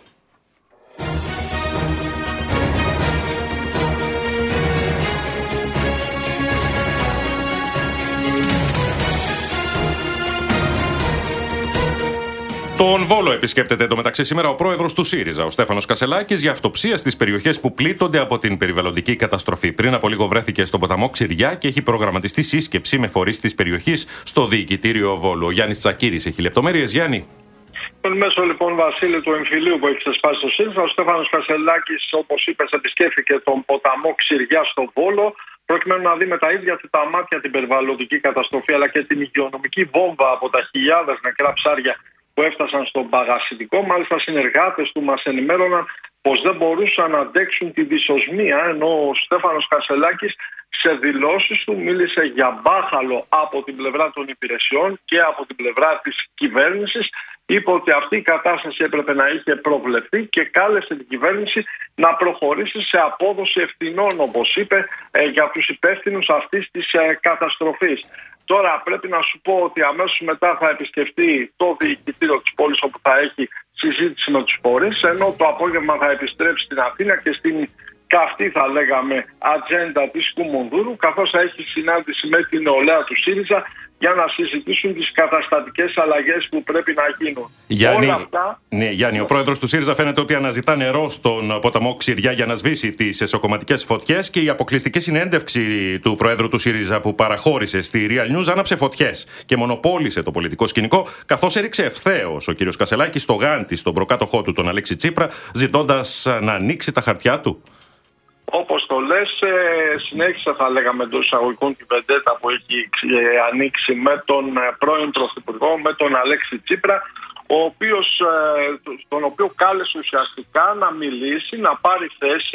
Τον Βόλο επισκέπτεται εντωμεταξύ σήμερα ο πρόεδρος του ΣΥΡΙΖΑ, ο Στέφανος Κασελάκης, για αυτοψία στις περιοχές που πλήττονται από την περιβαλλοντική καταστροφή. Πριν από λίγο βρέθηκε στον ποταμό Ξηριά και έχει προγραμματιστεί σύσκεψη με φορείς της περιοχής στο Διοικητήριο Βόλου. Ο Γιάννης Τσακύρης έχει λεπτομέρειες. Γιάννη. Τον μέσο λοιπόν, Βασίλη, του εμφυλίου που έχει ξεσπάσει στο ΣΥΡΙΖΑ, ο Στέφανος Κασελάκης, όπως είπες, επισκέφθηκε τον ποταμό Ξηριά στο Βόλο, προκειμένου να δει με τα ίδια του τα μάτια την περιβαλλοντική καταστροφή αλλά και την υγειονομική βόμβα από τα χιλιάδες νεκρά ψάρια που έφτασαν στον παγασιτικό. Μάλιστα, συνεργάτες του μας ενημέρωναν πως δεν μπορούσαν να αντέξουν τη δυσοσμία, ενώ ο Στέφανος Κασελάκης σε δηλώσεις του μίλησε για μπάχαλο από την πλευρά των υπηρεσιών και από την πλευρά της κυβέρνησης, είπε ότι αυτή η κατάσταση έπρεπε να είχε προβλεφθεί και κάλεσε την κυβέρνηση να προχωρήσει σε απόδοση ευθυνών, όπως είπε, για τους υπεύθυνους αυτής της καταστροφής. Τώρα πρέπει να σου πω ότι αμέσως μετά θα επισκεφτεί το διοικητήριο της πόλης, όπου θα έχει συζήτηση με τους φορείς, ενώ το απόγευμα θα επιστρέψει στην Αθήνα και στην καυτή, θα λέγαμε, ατζέντα της Κουμουνδούρου, καθώς θα έχει συνάντηση με την νεολαία του ΣΥΡΙΖΑ για να συζητήσουν τις καταστατικές αλλαγές που πρέπει να γίνουν. Γιάννη, όλα αυτά... ναι, Γιάννη, ο πρόεδρος του ΣΥΡΙΖΑ φαίνεται ότι αναζητά νερό στον ποταμό Ξηριά για να σβήσει τις εσωκομματικές φωτιές, και η αποκλειστική συνέντευξη του πρόεδρου του ΣΥΡΙΖΑ που παραχώρησε στη Real News άναψε φωτιές και μονοπόλησε το πολιτικό σκηνικό, καθώς έριξε ευθέως ο κ. Κασσελάκης στο γάντι στον προκάτοχό του, τον Αλέξη Τσίπρα, ζητώντας να ανοίξει τα χαρτιά του. Όπως το λες, συνέχισα, θα λέγαμε, εντός εισαγωγικών την βεντέτα που έχει ανοίξει με τον πρώην Πρωθυπουργό, με τον Αλέξη Τσίπρα, τον οποίο κάλεσε ουσιαστικά να μιλήσει, να πάρει θέση,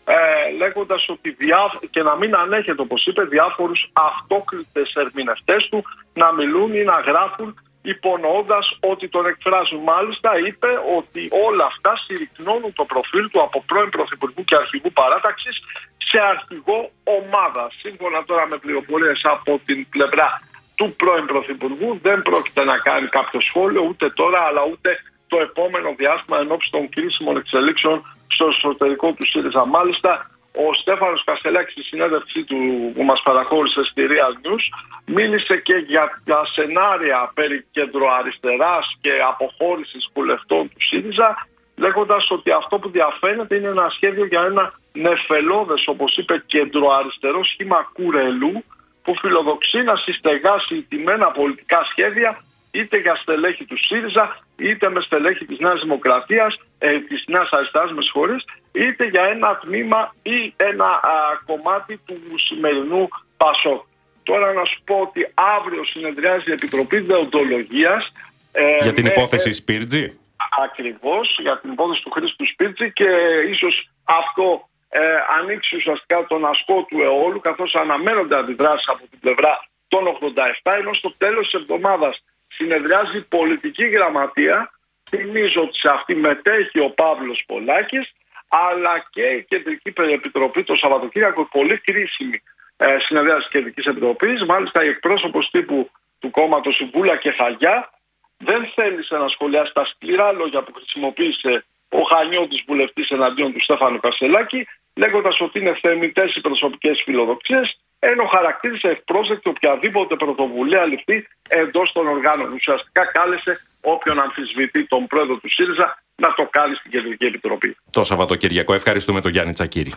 λέγοντας ότι και να μην ανέχεται, όπως είπε, διάφορους αυτόκριτες ερμηνευτές του να μιλούν ή να γράφουν, υπονοώντας ότι τον εκφράζουν. Μάλιστα είπε ότι όλα αυτά συρρυκνώνουν το προφίλ του από πρώην Πρωθυπουργού και αρχηγού παράταξης σε αρχηγό ομάδα. Σύμφωνα τώρα με πληροφορίες από την πλευρά του πρώην Πρωθυπουργού, δεν πρόκειται να κάνει κάποιο σχόλιο ούτε τώρα αλλά ούτε το επόμενο διάστημα εν ώψη των κρίσιμων εξελίξεων στο εσωτερικό του ΣΥΡΙΖΑ. Μάλιστα, ο Στέφανος Κασσελάκης στη συνέντευξή του που μας παραχώρησε στη Real News μίλησε και για τα σενάρια περί κεντροαριστεράς και αποχώρησης βουλευτών του ΣΥΡΙΖΑ, λέγοντας ότι αυτό που διαφαίνεται είναι ένα σχέδιο για ένα νεφελώδες, όπως είπε, κεντροαριστερό σχήμα κουρελού που φιλοδοξεί να συστεγάσει ηττημένα πολιτικά σχέδια είτε για στελέχη του ΣΥΡΙΖΑ, είτε με στελέχη της Νέας Δημοκρατίας, της Νέας Αριστεράς, με συγχωρείς, είτε για ένα τμήμα ή ένα κομμάτι του σημερινού ΠΑΣΟΚ. Τώρα να σου πω ότι αύριο συνεδριάζει η Επιτροπή Δεοντολογίας. Για την υπόθεση Σπίρτζη. Ακριβώς, για την υπόθεση του Χρήστου Σπίρτζη, και ίσως αυτό ανοίξει ουσιαστικά τον ασκό του αιώλου, καθώς αναμένονται αντιδράσεις από την πλευρά των 87, ενώ στο τέλος της εβδομάδας συνεδριάζει η πολιτική γραμματεία. Θυμίζω ότι σε αυτή μετέχει ο Παύλος Πολάκης, αλλά και η Κεντρική Επιτροπή το Σαββατοκύριακο, πολύ κρίσιμη συνεδρίαση της Κεντρικής Επιτροπής. Μάλιστα, η εκπρόσωπος τύπου του κόμματος, η Βούλα Κεχαγιά, δεν θέλησε να σχολιάσει τα σκληρά λόγια που χρησιμοποίησε ο Χανιώτης βουλευτής εναντίον του Στέφανου Κασσελάκη, λέγοντας ότι είναι θεμιτές οι προσωπικές φιλοδοξίες, ενώ χαρακτήρισε ευπρόσδεκτη οποιαδήποτε πρωτοβουλία ληφθεί εντός των οργάνων. Ουσιαστικά κάλεσε όποιον αμφισβητεί τον πρόεδρο του ΣΥΡΙΖΑ να το κάνει στην Κεντρική Επιτροπή. Το Σαββατοκυριακό. Ευχαριστούμε τον Γιάννη Τσακύρη.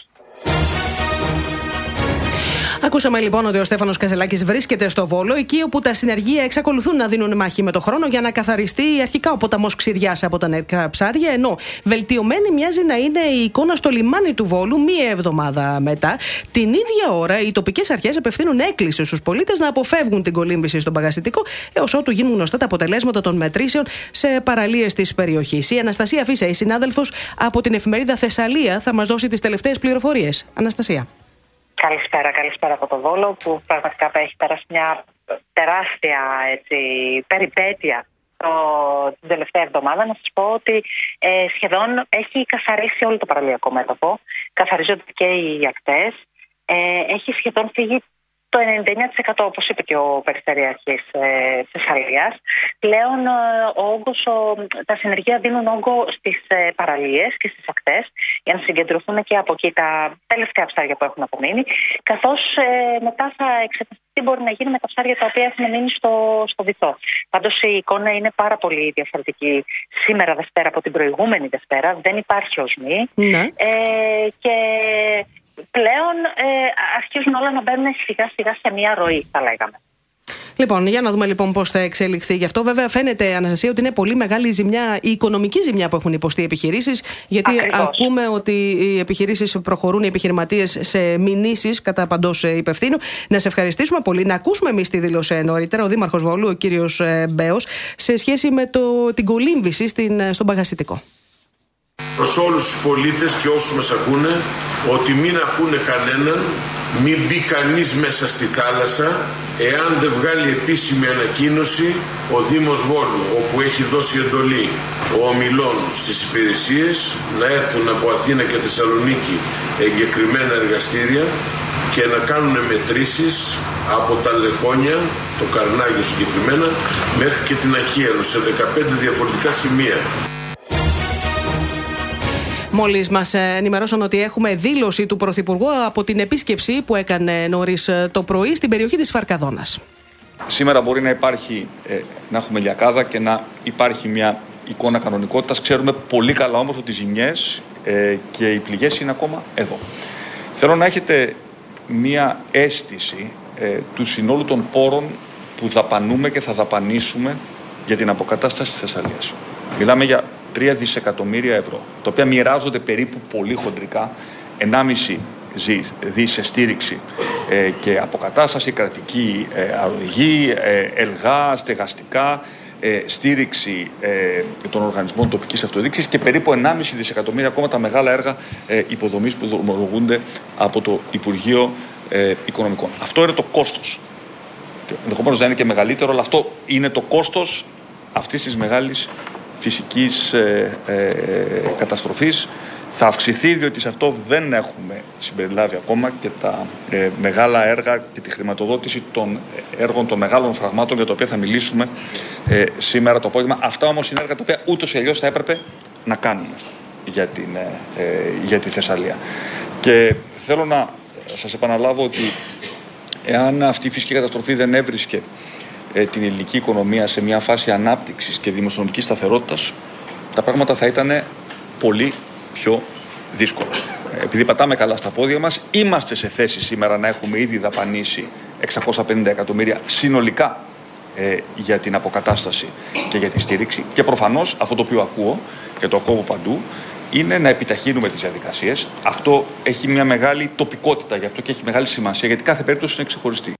Ακούσαμε λοιπόν ότι ο Στέφανος Κασσελάκης βρίσκεται στο Βόλο, εκεί όπου τα συνεργεία εξακολουθούν να δίνουν μάχη με το χρόνο για να καθαριστεί αρχικά ο ποταμός Ξηριάς από τα νερά ψάρια, ενώ βελτιωμένη μοιάζει να είναι η εικόνα στο λιμάνι του Βόλου μία εβδομάδα μετά. Την ίδια ώρα, οι τοπικές αρχές απευθύνουν έκκληση στους πολίτες να αποφεύγουν την κολύμβηση στον παγασιτικό, έως ότου γίνουν γνωστά τα αποτελέσματα των μετρήσεων σε παραλίες της περιοχής. Η Αναστασία Φίσα, η συνάδελφος από την εφημερίδα Θεσσαλία, θα μας δώσει τις τελευταίες πληροφορίες. Αναστασία. Καλησπέρα από το Βόλο, που πραγματικά έχει περάσει μια τεράστια περιπέτεια την τελευταία εβδομάδα. Να σας πω ότι σχεδόν έχει καθαρίσει όλο το παραλιακό μέτωπο, καθαρίζονται και οι ακτές, έχει σχεδόν φύγει το 99%, όπως είπε και ο Περιφερειάρχης Θεσσαλίας. Πλέον τα συνεργεία δίνουν όγκο στις παραλίες και στις ακτές για να συγκεντρωθούν και από εκεί τα τελευταία ψάρια που έχουν απομείνει, καθώς μετά θα εξεταστεί τι μπορεί να γίνει με τα ψάρια τα οποία έχουν μείνει στο βυθό. Πάντως η εικόνα είναι πάρα πολύ διαφορετική σήμερα Δευτέρα από την προηγούμενη Δευτέρα. Δεν υπάρχει οσμή. Ναι. Και πλέον αρχίζουν όλα να μπαίνουν σιγά σιγά σε μια ροή, θα λέγαμε. Λοιπόν, για να δούμε λοιπόν πώς θα εξελιχθεί. Γι' αυτό βέβαια φαίνεται, Αναστασία, ότι είναι πολύ μεγάλη ζημιά, η οικονομική ζημιά που έχουν υποστεί οι επιχειρήσεις. Γιατί ακούμε ότι οι επιχειρήσεις προχωρούν, οι επιχειρηματίες, σε μηνύσεις κατά παντός υπευθύνου. Να σε ευχαριστήσουμε πολύ. Να ακούσουμε εμείς τη δήλωσε νωρίτερα ο Δήμαρχος Βόλου, ο κύριος Μπέος, σε σχέση με την κολύμβηση στον παγασιτικό. Προς όλους τους πολίτες και όσους μας ακούνε, ότι μην ακούνε κανέναν μην μπει κανείς μέσα στη θάλασσα εάν δεν βγάλει επίσημη ανακοίνωση ο Δήμος Βόλου, όπου έχει δώσει εντολή ομιλών στις υπηρεσίες να έρθουν από Αθήνα και Θεσσαλονίκη εγκεκριμένα εργαστήρια και να κάνουν μετρήσεις από τα Λεχόνια, το Καρνάγιο συγκεκριμένα, μέχρι και την Αχίαλο σε 15 διαφορετικά σημεία. Μόλις μας ενημερώσαν ότι έχουμε δήλωση του Πρωθυπουργού από την επίσκεψη που έκανε νωρίς το πρωί στην περιοχή της Φαρκαδόνας. Σήμερα μπορεί να υπάρχει, να έχουμε λιακάδα και να υπάρχει μια εικόνα κανονικότητας. Ξέρουμε πολύ καλά όμως ότι οι ζημιές και οι πληγές είναι ακόμα εδώ. Θέλω να έχετε μια αίσθηση του συνόλου των πόρων που δαπανούμε και θα δαπανίσουμε για την αποκατάσταση της Θεσσαλίας. Μιλάμε για 3 δισεκατομμύρια ευρώ, τα οποία μοιράζονται περίπου πολύ χοντρικά 1,5 δις σε στήριξη και αποκατάσταση, κρατική αρρωγή, ελγά, στεγαστικά, στήριξη των οργανισμών τοπικής αυτοδιοίκησης και περίπου 1,5 δισεκατομμύρια ακόμα τα μεγάλα έργα υποδομής που δρομολογούνται από το Υπουργείο Οικονομικών. Αυτό είναι το κόστος. Ενδεχομένως να είναι και μεγαλύτερο, αλλά αυτό είναι το κόστος αυτής της μεγάλης φυσικής καταστροφής. Θα αυξηθεί διότι σε αυτό δεν έχουμε συμπεριλάβει ακόμα και τα μεγάλα έργα και τη χρηματοδότηση των έργων των μεγάλων φραγμάτων για τα οποία θα μιλήσουμε σήμερα το απόγευμα. Αυτά όμως είναι έργα τα οποία ούτως ή αλλιώς θα έπρεπε να κάνουμε για τη Θεσσαλία. Και θέλω να σας επαναλάβω ότι εάν αυτή η φυσική καταστροφή δεν έβρισκε την ελληνική οικονομία σε μια φάση ανάπτυξης και δημοσιονομικής σταθερότητας, τα πράγματα θα ήταν πολύ πιο δύσκολα. Επειδή πατάμε καλά στα πόδια μας, είμαστε σε θέση σήμερα να έχουμε ήδη δαπανίσει 650 εκατομμύρια συνολικά για την αποκατάσταση και για τη στήριξη. Και προφανώς αυτό το οποίο ακούω και το ακούω παντού είναι να επιταχύνουμε τις διαδικασίες. Αυτό έχει μια μεγάλη τοπικότητα, γι' αυτό και έχει μεγάλη σημασία, γιατί κάθε περίπτωση είναι ξεχωριστή.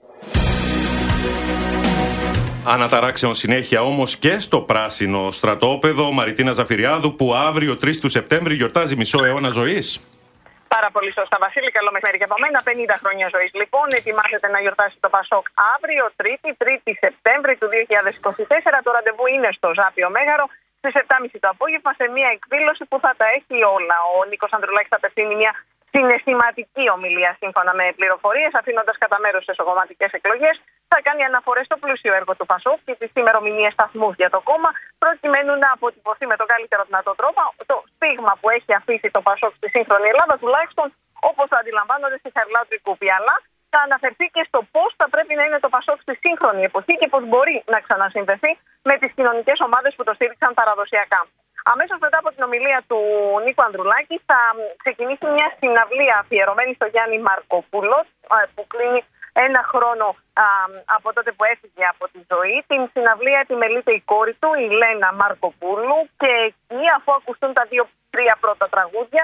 Αναταράξεων συνέχεια όμως και στο πράσινο στρατόπεδο. Μαριτίνα Ζαφυριάδου, που αύριο 3 του Σεπτέμβρη γιορτάζει μισό αιώνα ζωής. Πάρα πολύ σωστά, Βασίλη. Καλό μεσημέρι και από μένα. 50 χρόνια ζωής. Λοιπόν, ετοιμάζεται να γιορτάσει το Πασόκ αύριο, 3η Σεπτέμβρη του 2024. Το ραντεβού είναι στο Ζάπιο Μέγαρο στις 7.30 το απόγευμα σε μια εκδήλωση που θα τα έχει όλα. Ο Νίκος Ανδρουλάκης θα απευθύνει μια συναισθηματική ομιλία σύμφωνα με πληροφορίες, αφήνοντας κατά μέρος τις εσωκομματικές εκλογές. Θα κάνει αναφορές στο πλούσιο έργο του Πασόκ και τις ημερομηνίες σταθμούς για το κόμμα, προκειμένου να αποτυπωθεί με τον καλύτερο δυνατό τρόπο το στίγμα που έχει αφήσει το Πασόκ στη σύγχρονη Ελλάδα, τουλάχιστον όπως το αντιλαμβάνονται στη Χαριλάου Τρικούπη. Αλλά θα αναφερθεί και στο πώς θα πρέπει να είναι το Πασόκ στη σύγχρονη εποχή και πώς μπορεί να ξανασυνδεθεί με τις κοινωνικές ομάδες που το στήριξαν παραδοσιακά. Αμέσως μετά από την ομιλία του Νίκου Ανδρουλάκη θα ξεκινήσει μια συναυλία αφιερωμένη στο Γιάννη Μαρκοπούλο, που κλείνει 1 χρόνο από τότε που έφυγε από τη ζωή. Την συναυλία επιμελείται η κόρη του, η Λένα Μαρκοπούλου, και εκεί, αφού ακουστούν τα 2-3 πρώτα τραγούδια,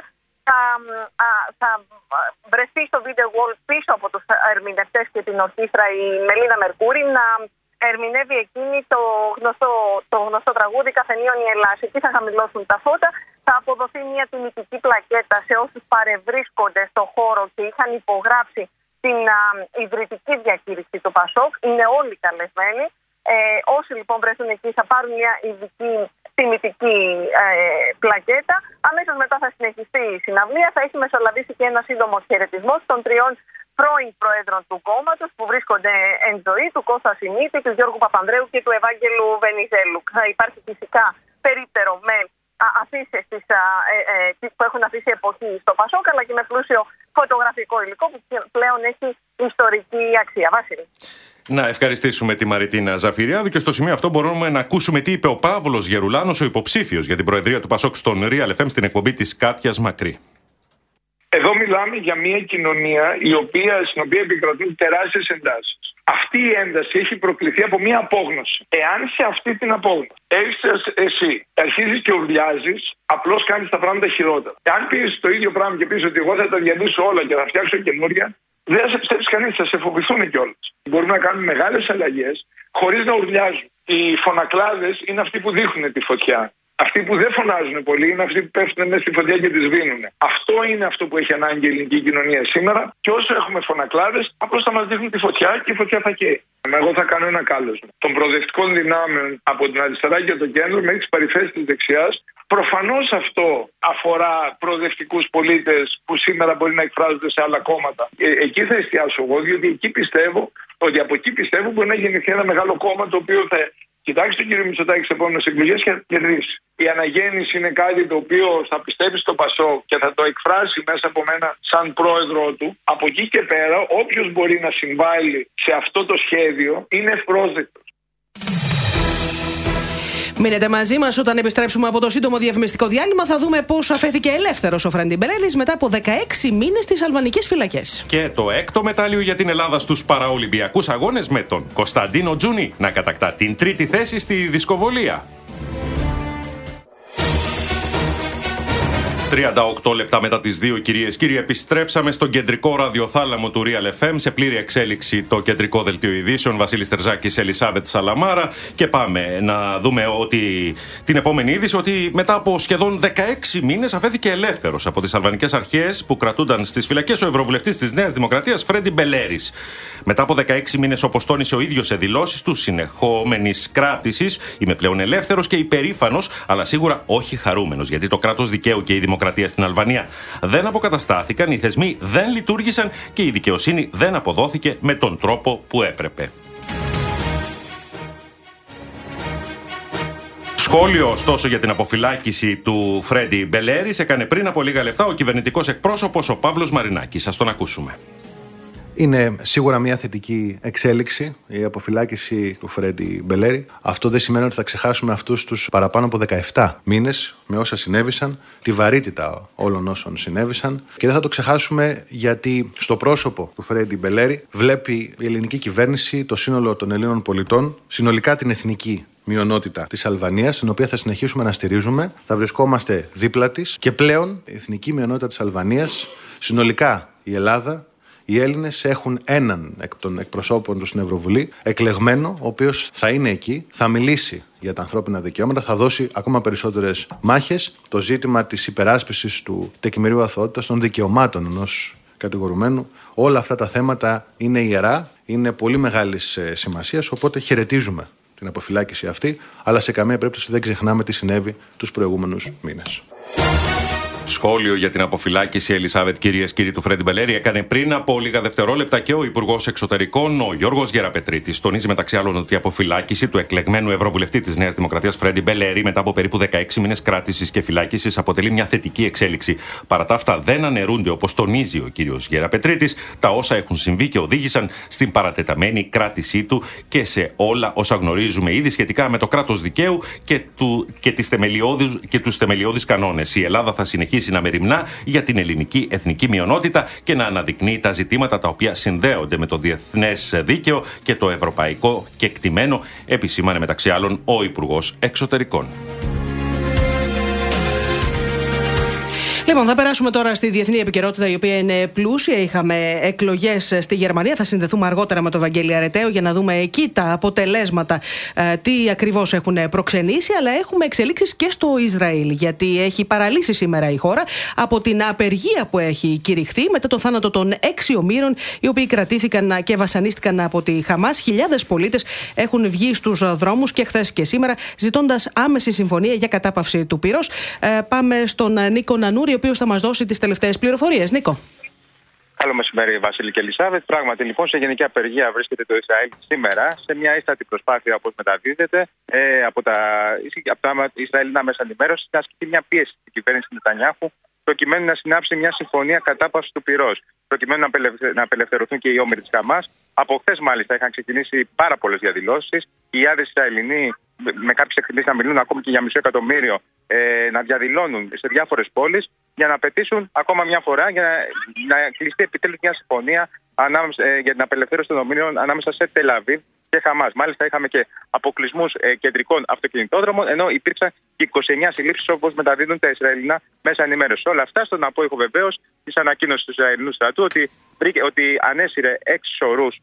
θα βρεθεί στο video wall πίσω από τους ερμηνευτές και την ορχήστρα η Μελίνα Μερκούρη να ερμηνεύει εκείνη το γνωστό τραγούδι «Καφενείων η Ελλάς». Εκεί θα χαμηλώσουν τα φώτα, θα αποδοθεί μια τιμητική πλακέτα σε όσους παρευρίσκονται στο χώρο και είχαν υπογράψει την ιδρυτική διακήρυξη του Πασόκ. Είναι όλοι καλεσμένοι. Όσοι λοιπόν βρεθούν εκεί θα πάρουν μια ειδική τιμητική πλακέτα. Αμέσως μετά θα συνεχιστεί η συναυλία. Θα έχει μεσολαβήσει και ένα σύντομο χαιρετισμό των 3 πρώην προέδρων του κόμματος που βρίσκονται εν ζωή, του Κώστα Σιμίτη, του Γιώργου Παπανδρέου και του Ευάγγελου Βενιζέλου. Θα υπάρχει φυσικά περίπτερο με αφήσεις που έχουν αφήσει εποχή στο Πασόκ, αλλά και με πλούσιο φωτογραφικό υλικό που πλέον έχει ιστορική αξία. Βάσιλη. Να ευχαριστήσουμε τη Μαριτίνα Ζαφυριάδου, και στο σημείο αυτό μπορούμε να ακούσουμε τι είπε ο Παύλος Γερουλάνος, ο υποψήφιος για την προεδρία του Πασόκ στον Real FM, στην εκπομπή της Κάτιας Μακρύ. Εδώ μιλάμε για μια κοινωνία στην οποία επικρατούν τεράστιες εντάσεις. Αυτή η ένταση έχει προκληθεί από μια απόγνωση. Εάν σε αυτή την απόγνωση εσύ αρχίζεις και ουρλιάζεις, απλώς κάνεις τα πράγματα χειρότερα. Εάν πεις το ίδιο πράγμα και πεις ότι εγώ θα τα διαλύσω όλα και θα φτιάξω καινούρια, δεν θα σε πιστέψει κανείς, θα σε φοβηθούν κιόλας. Μπορούμε να κάνουμε μεγάλες αλλαγές χωρίς να ουρλιάζουν. Οι φωνακλάδες είναι αυτοί που δείχνουν τη φωτιά. Αυτοί που δεν φωνάζουν πολύ είναι αυτοί που πέφτουν μέσα στη φωτιά και τη σβήνουν. Αυτό είναι αυτό που έχει ανάγκη η ελληνική κοινωνία σήμερα. Και όσο έχουμε φωνακλάδες, απλώς θα μας δείχνουν τη φωτιά και η φωτιά θα καίει. Εγώ θα κάνω ένα κάλεσμα των προοδευτικών δυνάμεων από την αριστερά και το κέντρο μέχρι τις παρυφές της δεξιάς. Προφανώς αυτό αφορά προοδευτικούς πολίτες που σήμερα μπορεί να εκφράζονται σε άλλα κόμματα. Εκεί θα εστιάσω εγώ, διότι εκεί πιστεύω ότι από εκεί μπορεί να γεννηθεί ένα μεγάλο κόμμα το οποίο θα κοιτάξει τον κύριο Μητσοτάκη στις επόμενες εκλογές και θα κερδίσει. Η αναγέννηση είναι κάτι το οποίο θα πιστέψει στο ΠΑΣΟΚ και θα το εκφράσει μέσα από μένα σαν πρόεδρό του. Από εκεί και πέρα, όποιος μπορεί να συμβάλλει σε αυτό το σχέδιο είναι ευπρόσδεκτος. Μείνετε μαζί μας όταν επιστρέψουμε από το σύντομο διαφημιστικό διάλειμμα. Θα δούμε πώς αφέθηκε ελεύθερος ο Φρέντι Μπελέρης μετά από 16 μήνες στις αλβανικές φυλακές. Και το έκτο μετάλλιο για την Ελλάδα στους Παραολυμπιακούς Αγώνες με τον Κωνσταντίνο Τζούνι να κατακτά την τρίτη θέση στη δισκοβολία. 38 λεπτά μετά τις 2, κυρίες και κύριοι, επιστρέψαμε στον κεντρικό ραδιοθάλαμο του Real FM. Σε πλήρη εξέλιξη το κεντρικό δελτίο ειδήσεων. Βασίλης Τερζάκης, Ελισάβετ Σαλαμάρα. Και πάμε να δούμε ότι την επόμενη είδηση, ότι μετά από σχεδόν 16 μήνες αφέθηκε ελεύθερος από τις αλβανικές αρχές που κρατούνταν στις φυλακές ο ευρωβουλευτής της Νέας Δημοκρατίας Φρέντι Μπελέρης. Μετά από 16 μήνες, όπως τόνισε ο ίδιος σε δηλώσεις του, συνεχόμενης κράτησης, είμαι πλέον ελεύθερος και υπερήφανος, αλλά σίγουρα όχι χαρούμενος, γιατί το κράτος δικαίου και η δημοκρατία στην Αλβανία δεν αποκαταστάθηκαν, οι θεσμοί δεν λειτουργήσαν και η δικαιοσύνη δεν αποδόθηκε με τον τρόπο που έπρεπε. Σχόλιο, ωστόσο, για την αποφυλάκηση του Φρέντι Μπελέρης έκανε πριν από λίγα λεπτά ο κυβερνητικός εκπρόσωπος, ο Παύλος Μαρινάκης. Ας τον ακούσουμε. Είναι σίγουρα μια θετική εξέλιξη η αποφυλάκηση του Φρέντι Μπελέρη. Αυτό δεν σημαίνει ότι θα ξεχάσουμε αυτούς τους παραπάνω από 17 μήνες με όσα συνέβησαν, τη βαρύτητα όλων όσων συνέβησαν, και δεν θα το ξεχάσουμε γιατί στο πρόσωπο του Φρέντι Μπελέρη βλέπει η ελληνική κυβέρνηση το σύνολο των Ελλήνων πολιτών, συνολικά την εθνική μειονότητα της Αλβανίας, την οποία θα συνεχίσουμε να στηρίζουμε, θα βρισκόμαστε δίπλα της, και πλέον η εθνική μειονότητα της Αλβανίας, συνολικά η Ελλάδα, οι Έλληνες έχουν έναν εκ των εκπροσώπων του στην Ευρωβουλή, εκλεγμένο, ο οποίος θα είναι εκεί, θα μιλήσει για τα ανθρώπινα δικαιώματα, θα δώσει ακόμα περισσότερες μάχες. Το ζήτημα της υπεράσπισης του τεκμηρίου αθωότητας, των δικαιωμάτων ενός κατηγορουμένου, όλα αυτά τα θέματα είναι ιερά, είναι πολύ μεγάλης σημασίας, οπότε χαιρετίζουμε την αποφυλάκηση αυτή, αλλά σε καμία περίπτωση δεν ξεχνάμε τι συνέβη τους προηγούμενους μήνες. Σχόλιο για την αποφυλάκηση, Ελισάβετ, κυρίες και κύριοι, του Φρέντι Μπελέρη έκανε πριν από λίγα δευτερόλεπτα και ο Υπουργός Εξωτερικών, ο Γιώργος Γεραπετρίτης. Τονίζει μεταξύ άλλων ότι η αποφυλάκηση του εκλεγμένου Ευρωβουλευτή της Νέας Δημοκρατίας Φρέντι Μπελέρη μετά από περίπου 16 μήνες κράτησης και φυλάκισης αποτελεί μια θετική εξέλιξη. Παρά τα αυτά, δεν αναιρούνται, όπως τονίζει ο κύριος Γεραπετρίτης, τα όσα έχουν συμβεί και οδήγησαν στην παρατεταμένη κράτησή του και σε όλα όσα γνωρίζουμε ήδη σχετικά με το κράτος δικαίου και τους θεμελιώδεις κανόνες. Η Ελλάδα θα συνεχίσει να μεριμνά για την ελληνική εθνική μειονότητα και να αναδεικνύει τα ζητήματα τα οποία συνδέονται με το διεθνές δίκαιο και το ευρωπαϊκό κεκτημένο, επισήμανε μεταξύ άλλων ο Υπουργός Εξωτερικών. Λοιπόν, θα περάσουμε τώρα στη διεθνή επικαιρότητα, η οποία είναι πλούσια. Είχαμε εκλογές στη Γερμανία. Θα συνδεθούμε αργότερα με τον Βαγγέλη Αρεταίο για να δούμε εκεί τα αποτελέσματα, τι ακριβώς έχουν προξενήσει. Αλλά έχουμε εξελίξεις και στο Ισραήλ, γιατί έχει παραλύσει σήμερα η χώρα από την απεργία που έχει κηρυχθεί μετά το θάνατο των 6 ομήρων, οι οποίοι κρατήθηκαν και βασανίστηκαν από τη Χαμάς. Χιλιάδες πολίτες έχουν βγει στους δρόμους και χθες και σήμερα, ζητώντας άμεση συμφωνία για κατάπαυση του πυρός. Πάμε στον Νίκο Νανούρη, ο οποίος θα μας δώσει τις τελευταίες πληροφορίες. Νίκο. Καλό μεσημέρι, Βασίλη και Ελισάβετ. Πράγματι, λοιπόν, σε γενική απεργία βρίσκεται το Ισραήλ σήμερα, σε μια ίστατη προσπάθεια, όπως μεταδίδεται, από τα Ισραηλινά μέσα ενημέρωση, να ασκηθεί μια πίεση στην κυβέρνηση του Νετανιάχου, προκειμένου να συνάψει μια συμφωνία κατάπαυση του πυρός, προκειμένου να απελευθερωθούν και οι όμηροι της Χαμάς. Από χθες, μάλιστα, είχαν ξεκινήσει πάρα πολλές διαδηλώσεις. Οι άδειες Ισραηλινοί, με κάποιες εκτιμήσεις να μιλούν ακόμη και για 500.000, να διαδηλώνουν σε διάφορες πόλεις για να απαιτήσουν ακόμα μια φορά για να κλειστεί επιτέλους μια συμφωνία για την απελευθέρωση των ομίλων ανάμεσα σε Τελ-Αβίβ και Χαμάς. Μάλιστα, είχαμε και αποκλεισμούς κεντρικών αυτοκινητόδρομων, ενώ υπήρξαν και 29 συλλήψεις, όπως μεταδίδουν τα Ισραηλινά μέσα ενημέρωση. Όλα αυτά στον απόϊχο βεβαίως της ανακοίνωσης του Ισραηλινού στρατού ότι ανέσυρε 6 σωρούς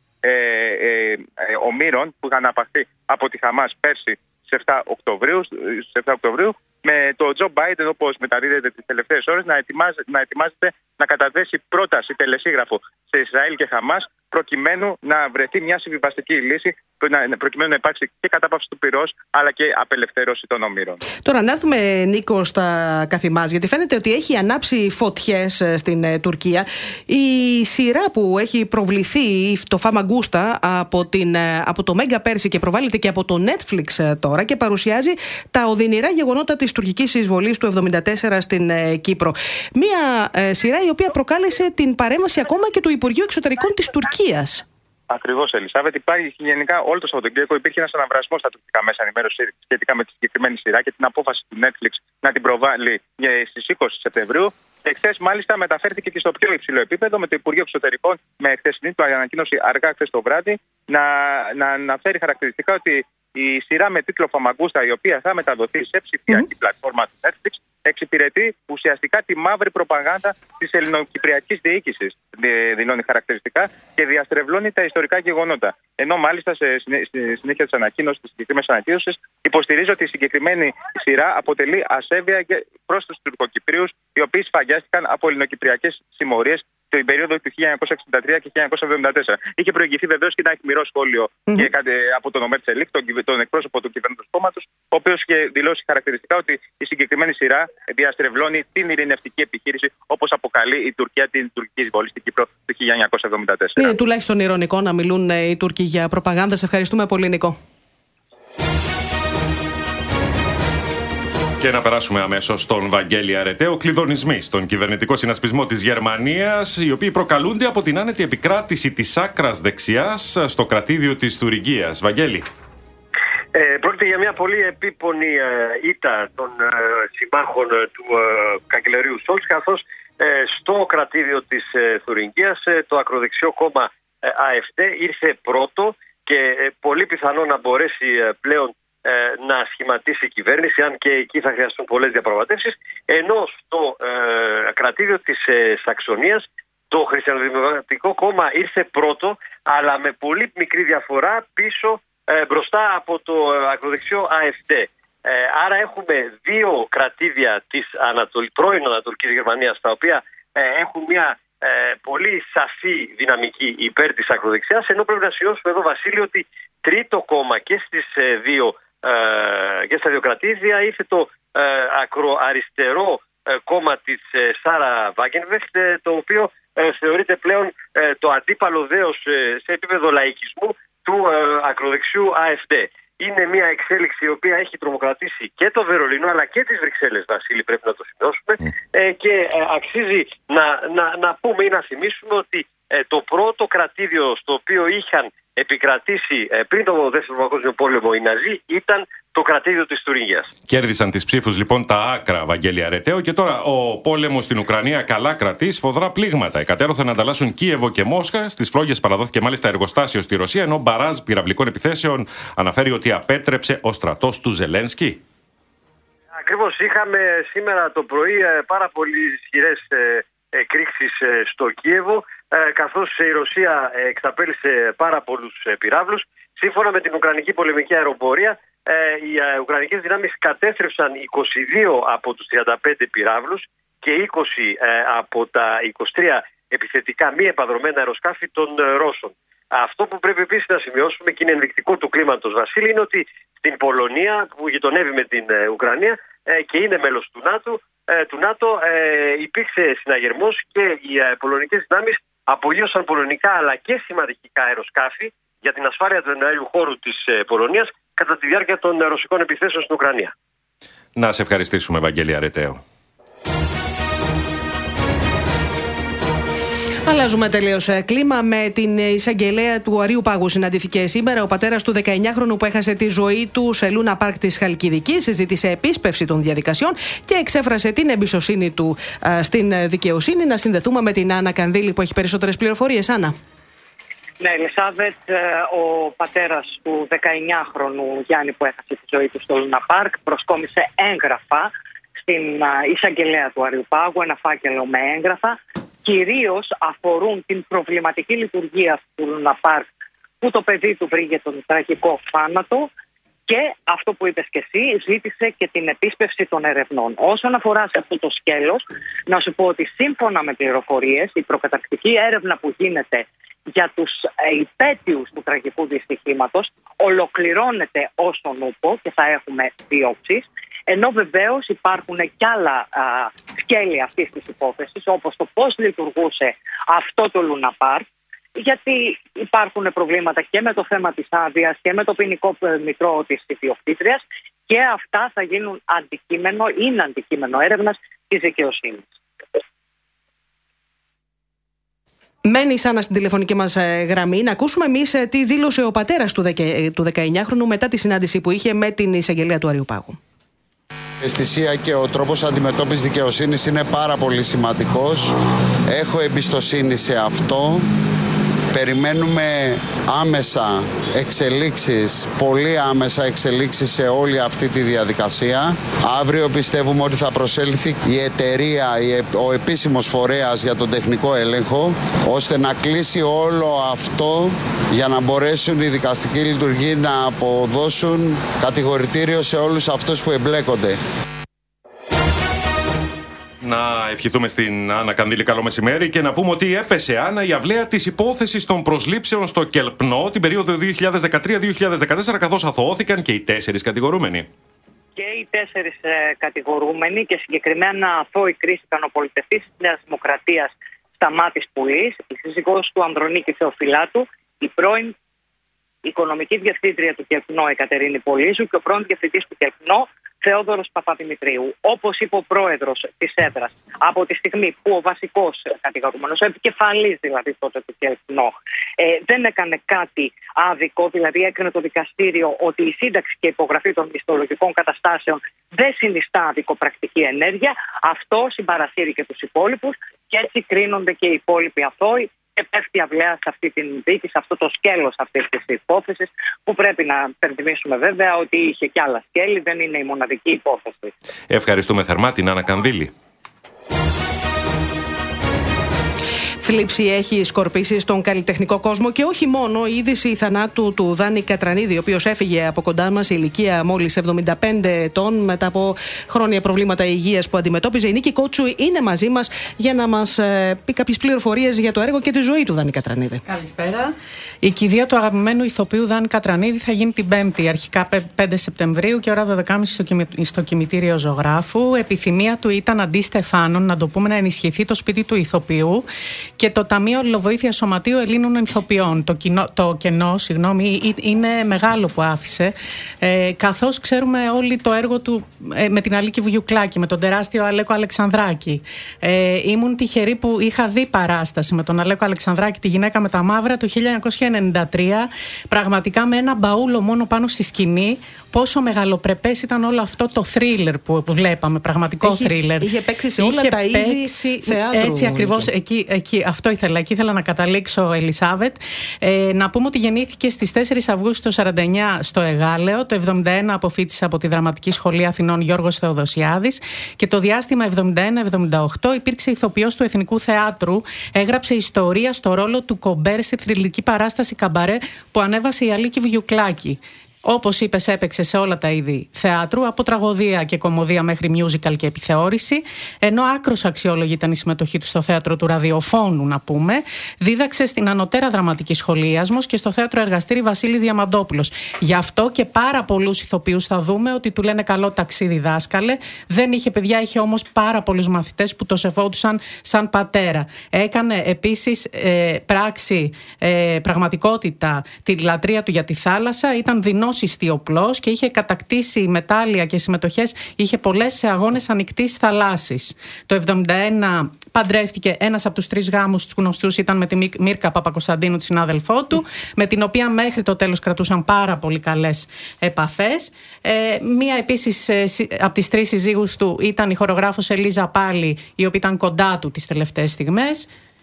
ομήρων που είχαν απαχθεί από τη Χαμάς πέρσι στις 7 Οκτωβρίου, με τον Τζο Μπάιντεν, όπως μεταδίδεται τις τελευταίες ώρες, να ετοιμάζεται να καταθέσει πρόταση τελεσίγραφο σε Ισραήλ και Χαμάς, προκειμένου να βρεθεί μια συμβιβαστική λύση, προκειμένου να υπάρξει και κατάπαυση του πυρός, αλλά και απελευθέρωση των ομήρων. Τώρα, να έρθουμε, Νίκο, στα καθημάς, γιατί φαίνεται ότι έχει ανάψει φωτιές στην Τουρκία. Η σειρά που έχει προβληθεί, το Φαμαγκούστα, από το Μέγκα πέρσι και προβάλλεται και από το Netflix τώρα και παρουσιάζει τα οδυνηρά γεγονότα της τουρκικής εισβολής του 1974 στην Κύπρο. Μία σειρά η οποία προκάλεσε την παρέμβαση ακόμα και του Υπουργείου Εξωτερικών της Τουρκίας. Ακριβώς, Ελισάβετ. Υπάρχει γενικά όλο το Σαββατοκύριακο υπήρχε ένας αναβρασμός στα τουρκικά μέσα ενημέρωση σχετικά με τη συγκεκριμένη σειρά και την απόφαση του Netflix να την προβάλλει στις 20 Σεπτεμβρίου. Εχθές, μάλιστα, μεταφέρθηκε και στο πιο υψηλό επίπεδο με το Υπουργείο Εξωτερικών με χθεσινή του ανακοίνωση αργά χθες το βράδυ να αναφέρει χαρακτηριστικά ότι η σειρά με τίτλο Φαμαγκούστα, η οποία θα μεταδοθεί σε ψηφιακή πλατφόρμα του Netflix, εξυπηρετεί ουσιαστικά τη μαύρη προπαγάνδα της ελληνοκυπριακής διοίκησης, δηλώνει χαρακτηριστικά, και διαστρεβλώνει τα ιστορικά γεγονότα. Ενώ μάλιστα στη συνέχεια της συγκεκριμένης ανακοίνωσης υποστηρίζει ότι η συγκεκριμένη σειρά αποτελεί ασέβεια προς τους Τουρκοκυπρίους, οι οποίοι σφαγιάστηκαν από ελληνοκυπριακές συμμορίες την περίοδο του 1963 και 1974. Είχε προηγηθεί βεβαίως και ένα αιχμηρό σχόλιο από τον Ομέρ Τσελίκ, τον εκπρόσωπο του κυβερνητικού κόμματος, ο οποίος είχε δηλώσει χαρακτηριστικά ότι η συγκεκριμένη σειρά διαστρεβλώνει την ειρηνευτική επιχείρηση, όπως αποκαλεί η Τουρκία την τουρκική εισβολή στην Κύπρο του 1974. Είναι τουλάχιστον ειρωνικό να μιλούν οι Τούρκοι για προπαγάνδα. Σε ευχαριστούμε πολύ, Νικό. Και να περάσουμε αμέσως στον Βαγγέλη Αρεταίο. Κλειδονισμοί στον κυβερνητικό συνασπισμό της Γερμανίας, οι οποίοι προκαλούνται από την άνετη επικράτηση της άκρας δεξιάς στο κρατήδιο της Θουριγκίας. Βαγγέλη. Πρόκειται για μια πολύ επίπονη ήττα των συμμάχων του καγκελαρίου Σόλτς, καθώς στο κρατήδιο της Θουριγκίας το ακροδεξιό κόμμα AfD ήρθε πρώτο και πολύ πιθανό να μπορέσει πλέον να σχηματίσει η κυβέρνηση, αν και εκεί θα χρειαστούν πολλές διαπραγματεύσεις, ενώ στο κρατήδιο της Σαξονίας το Χριστιανοδημοκρατικό κόμμα ήρθε πρώτο, αλλά με πολύ μικρή διαφορά πίσω μπροστά από το ακροδεξιό AfD. Άρα έχουμε δύο κρατήδια της πρώην Ανατολικής Γερμανίας, τα οποία έχουν μια πολύ σαφή δυναμική υπέρ της ακροδεξιάς, ενώ πρέπει να σημειώσουμε εδώ, Βασίλη, ότι τρίτο κόμμα και στα δύο κρατήδια ήρθε το ακροαριστερό κόμμα της Σάρα Βάγκενβεχτ, το οποίο θεωρείται πλέον το αντίπαλο δέος σε επίπεδο λαϊκισμού του ακροδεξιού AfD. Είναι μια εξέλιξη η οποία έχει τρομοκρατήσει και το Βερολίνο αλλά και τις Βρυξέλλες, Βασίλη, πρέπει να το σημειώσουμε, και αξίζει να πούμε ή να θυμίσουμε ότι το πρώτο κρατήδιο στο οποίο είχαν επικρατήσει πριν το Δεύτερο Παγκόσμιο Πόλεμο οι Ναζί ήταν το κρατήδιο της Θουριγκίας. Κέρδισαν τις ψήφους λοιπόν τα άκρα, Βαγγέλη Αρεταίο, και τώρα ο πόλεμος στην Ουκρανία καλά κρατεί σφοδρά πλήγματα. Εκατέρωθαν να ανταλλάσσουν Κίεβο και Μόσχα. Στις φλόγες παραδόθηκε μάλιστα εργοστάσιο στη Ρωσία, ενώ μπαράζ πυραυλικών επιθέσεων αναφέρει ότι απέτρεψε ο στρατός του Ζελένσκι. Ακριβώς. Είχαμε σήμερα το πρωί πάρα πολύ ισχυρές εκρήξεις στο Κίεβο, καθώς η Ρωσία εξαπέλυσε πάρα πολλούς πυράβλους. Σύμφωνα με την Ουκρανική πολεμική αεροπορία, οι Ουκρανικές δυνάμεις κατέστρεψαν 22 από τους 35 πυράβλους και 20 από τα 23 επιθετικά μη επαδρομένα αεροσκάφη των Ρώσων. Αυτό που πρέπει επίσης να σημειώσουμε και είναι ενδεικτικό του κλίματος, Βασίλη, είναι ότι στην Πολωνία, που γειτονεύει με την Ουκρανία και είναι μέλος του ΝΑΤΟ, υπήρξε συναγερμός και οι πολωνικές δυνάμεις απογείωσαν πολωνικά αλλά και συμμαχικά αεροσκάφη για την ασφάλεια του εναέριου χώρου της Πολωνίας κατά τη διάρκεια των ρωσικών επιθέσεων στην Ουκρανία. Να σε ευχαριστήσουμε, Βαγγέλη Αρεταίο. Αλλάζουμε τελείως κλίμα. Με την εισαγγελέα του Αρείου Πάγου συναντήθηκε σήμερα ο πατέρας του 19χρονου που έχασε τη ζωή του σε Λούνα Πάρκ της Χαλκιδικής. Συζήτησε επίσπευση των διαδικασιών και εξέφρασε την εμπιστοσύνη του στην δικαιοσύνη. Να συνδεθούμε με την Άννα Κανδύλη που έχει περισσότερες πληροφορίες. Άννα. Ναι, Ελισάβετ, ο πατέρας του 19χρονου Γιάννη που έχασε τη ζωή του στο Λούνα Πάρκ προσκόμισε έγγραφα στην εισαγγελέα του Αρείου Πάγου, ένα φάκελο με έγγραφα. Κυρίως αφορούν την προβληματική λειτουργία του Λούνα Πάρκ, που το παιδί του βρήκε τον τραγικό θάνατο, Και αυτό που είπες και εσύ, ζήτησε και την επίσπευση των ερευνών. Όσον αφορά σε αυτό το σκέλος, να σου πω ότι σύμφωνα με πληροφορίες, η προκαταρκτική έρευνα που γίνεται για τους υπέτειους του τραγικού δυστυχήματος ολοκληρώνεται ως τον ούπο και θα έχουμε διώξεις, ενώ βεβαίως υπάρχουν κι άλλα σκέλη αυτής της υπόθεσης, όπως το πώς λειτουργούσε αυτό το Luna Park, γιατί υπάρχουν προβλήματα και με το θέμα της άδειας και με το ποινικό μητρό της ιδιοκτήτριας, και αυτά θα γίνουν είναι αντικείμενο έρευνας της δικαιοσύνης. Μένει Άννα στην τηλεφωνική μας γραμμή. Να ακούσουμε εμείς τι δήλωσε ο πατέρας του 19χρονου μετά τη συνάντηση που είχε με την εισαγγελέα του Αριουπάγου. Η αισθησία και ο τρόπος αντιμετώπισης δικαιοσύνης είναι πάρα πολύ σημαντικός. Έχω εμπιστοσύνη σε αυτό. Περιμένουμε άμεσα εξελίξεις, πολύ άμεσα εξελίξεις σε όλη αυτή τη διαδικασία. Αύριο πιστεύουμε ότι θα προσέλθει η εταιρεία, ο επίσημος φορέας για τον τεχνικό έλεγχο, ώστε να κλείσει όλο αυτό για να μπορέσουν οι δικαστικοί λειτουργοί να αποδώσουν κατηγορητήριο σε όλους αυτούς που εμπλέκονται. Να ευχηθούμε στην Άννα Κανδύλη καλό μεσημέρι και να πούμε ότι έπεσε, Άννα, η αυλαία της υπόθεσης των προσλήψεων στο Κελπνό την περίοδο 2013-2014, καθώς αθωώθηκαν και οι 4 κατηγορούμενοι. Και οι 4 κατηγορούμενοι, και συγκεκριμένα αθώοι κρίθηκαν ο πολιτευτής της Νέας Δημοκρατίας Σταμάτης Πουλής, η σύζυγός του Ανδρονίκη Θεοφυλάτου, η πρώην οικονομική διευθύντρια του Κελπνό Εκατερίνη Πολύζου και ο πρώην διευθυντής του Κελπνό Θεόδωρος Παπαδημητρίου. Όπως είπε ο πρόεδρος της έδρας, από τη στιγμή που ο βασικός κατηγορούμενος, ο επικεφαλής δηλαδή τότε του Κελπνό, δεν έκανε κάτι άδικο, δηλαδή έκρινε το δικαστήριο ότι η σύνταξη και η υπογραφή των μισθολογικών καταστάσεων δεν συνιστά αδικοπρακτική ενέργεια, αυτό συμπαρασύρει και τους υπόλοιπους και έτσι κρίνονται και οι υπόλοιποι αθώοι. Και πέφτει αυλαία σε αυτή την δίκη, σε αυτό το σκέλος αυτής της υπόθεσης, που πρέπει να υπενθυμίσουμε βέβαια ότι είχε και άλλα σκέλη, δεν είναι η μοναδική υπόθεση. Ευχαριστούμε θερμά την Άννα Κανδύλη. Θλίψη έχει σκορπίσει στον καλλιτεχνικό κόσμο και όχι μόνο. Η είδηση θανάτου του Δάνη Κατρανίδη, ο οποίος έφυγε από κοντά μας, η ηλικία μόλις 75 ετών, μετά από χρόνια προβλήματα υγείας που αντιμετώπιζε. Η Νίκη Κότσου είναι μαζί μας για να μας πει κάποιες πληροφορίες για το έργο και τη ζωή του Δάνη Κατρανίδη. Καλησπέρα. Η κηδεία του αγαπημένου ηθοποιού Δάνη Κατρανίδη θα γίνει την 5η, αρχικά 5 Σεπτεμβρίου και ώρα 12.30 στο κημητήριο Ζωγράφου. Επιθυμία του ήταν αντί Στεφάνων, να το πούμε, να ενισχυθεί το σπίτι του ηθοποιού και το Ταμείο Αλληλοβοήθειας Σωματείου Ελλήνων Ηθοποιών. Το κενό, είναι μεγάλο που άφησε. Καθώς ξέρουμε όλοι το έργο του με την Αλίκη Βουγιουκλάκη, με τον τεράστιο Αλέκο Αλεξανδράκη. Ήμουν τυχερή που είχα δει παράσταση με τον Αλέκο Αλεξανδράκη, τη γυναίκα με τα μαύρα, το 1993. Πραγματικά με ένα μπαούλο μόνο πάνω στη σκηνή. Πόσο μεγαλοπρεπές ήταν όλο αυτό το θρίλερ που βλέπαμε, πραγματικό θρίλερ. Είχε παίξει σε όλα τα είδη θεάτρου. Έτσι ακριβώς, εκεί ήθελα να καταλήξω, Ελισάβετ. Να πούμε ότι γεννήθηκε στις 4 Αυγούστου το 49 στο Εγάλεο, το 71 αποφοίτησε από τη Δραματική Σχολή Αθηνών Γιώργος Θεοδοσιάδης και το διάστημα 71-78 υπήρξε ηθοποιός του Εθνικού Θεάτρου, έγραψε ιστορία στο ρόλο του Κομπέρ στη θρυλική παράσταση Καμπαρέ που ανέβασε η Αλίκη Βουγιουκλάκη. Όπως είπες, έπαιξε σε όλα τα είδη θεάτρου, από τραγωδία και κομμωδία μέχρι musical και επιθεώρηση, ενώ άκρως αξιόλογη ήταν η συμμετοχή του στο θέατρο του ραδιοφώνου, να πούμε. Δίδαξε στην Ανωτέρα Δραματική Σχολή Ιασμός και στο θέατρο εργαστήρι Βασίλης Διαμαντόπουλος. Γι' αυτό και πάρα πολλούς ηθοποιούς θα δούμε ότι του λένε καλό ταξίδι δάσκαλε. Δεν είχε παιδιά, είχε όμως πάρα πολλούς μαθητές που το σεβόντουσαν σαν πατέρα. Έκανε επίσης πράξη, πραγματικότητα, τη λατρεία του για τη θάλασσα, ήταν δεινός ιστιοπλός και είχε κατακτήσει μετάλλια και συμμετοχές, είχε πολλές σε αγώνες ανοιχτής θαλάσσης. Το 1971 παντρεύτηκε, ένας από τους 3 γάμους τους γνωστούς ήταν με τη Μύρκα Παπακοσταντίνου, τη συνάδελφό του, με την οποία μέχρι το τέλος κρατούσαν πάρα πολύ καλές επαφές. Μία επίσης από τις 3 συζύγους του ήταν η χορογράφος Ελίζα Πάλι, η οποία ήταν κοντά του τις τελευταίες στιγμές.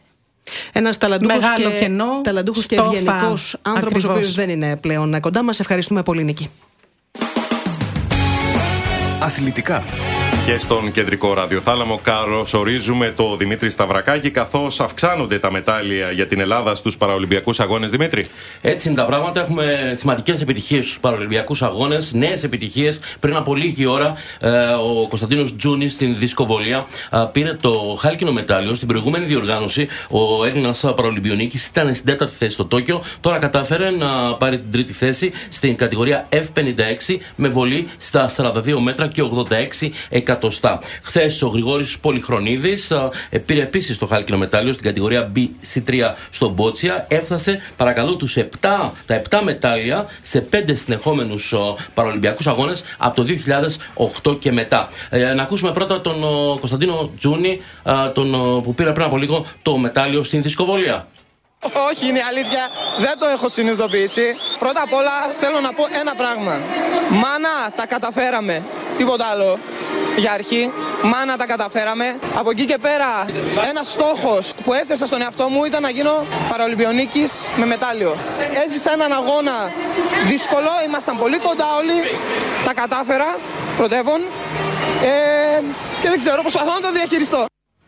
Ένας ταλαντούχος και ευγενικός άνθρωπος, ο οποίος δεν είναι πλέον κοντά μας. Ευχαριστούμε πολύ, Νίκη. Αθλητικά. Και στον κεντρικό ραδιοθάλαμο καλωσορίζουμε το Δημήτρη Σταυρακάκη, καθώς αυξάνονται τα μετάλλια για την Ελλάδα στους Παραολυμπιακούς Αγώνες. Δημήτρη. Έτσι είναι τα πράγματα. Έχουμε σημαντικές επιτυχίες στους Παραολυμπιακούς Αγώνες, νέες επιτυχίες. Πριν από λίγη ώρα, ο Κωνσταντίνος Τζούνης στην δισκοβολία πήρε το χάλκινο μετάλλιο. Στην προηγούμενη διοργάνωση, ο Έλληνας Παραολυμπιονίκης ήταν στην 4η θέση στο Τόκιο. Τώρα κατάφερε να πάρει την 3η θέση στην κατηγορία F56 με βολή στα 42 μέτρα και 86 εκατοστά. Χθες ο Γρηγόρης Πολυχρονίδης πήρε επίσης το χάλκινο μετάλλιο στην κατηγορία BC3 στο Μπότσια. Έφτασε, παρακαλώ, τα 7 μετάλλια σε 5 συνεχόμενους Παραολυμπιακούς Αγώνες από το 2008 και μετά. Να ακούσουμε πρώτα τον Κωνσταντίνο Τζούνη, που πήρε πριν από λίγο το μετάλλιο στην δισκοβολία. Όχι, είναι αλήθεια, δεν το έχω συνειδητοποιήσει. Πρώτα απ' όλα θέλω να πω ένα πράγμα. Μάνα, τα καταφέραμε. Τίποτα άλλο για αρχή. Μάνα, τα καταφέραμε. Από εκεί και πέρα, ένας στόχος που έθεσα στον εαυτό μου ήταν να γίνω Παραολυμπιονίκης με μετάλλιο. Έζησα έναν αγώνα δύσκολο, ήμασταν πολύ κοντά όλοι. Τα κατάφερα, πρωτεύον. Και δεν ξέρω, προσπαθώ να το διαχειριστώ.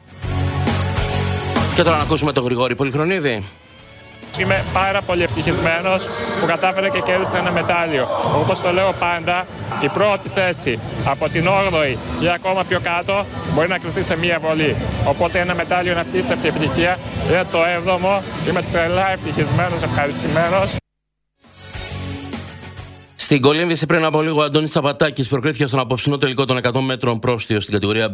Και τώρα να ακούσουμε τον Γρηγόρη Πολυχρονίδη. Είμαι πάρα πολύ ευτυχισμένος που κατάφερα και κέρδισα ένα μετάλλιο. Όπως το λέω πάντα, η πρώτη θέση από την 8η ή ακόμα πιο κάτω μπορεί να κρυφτεί σε μία βολή. Οπότε ένα μετάλλιο είναι απίστευτη επιτυχία. Είναι το 7ο. Είμαι τρελά ευτυχισμένος, ευχαριστημένος. Στην κολύμβηση πριν από λίγο, ο Αντώνης Τσαπατάκης προκρίθηκε στον απόψινό τελικό των 100 μέτρων πρόστιο στην κατηγορία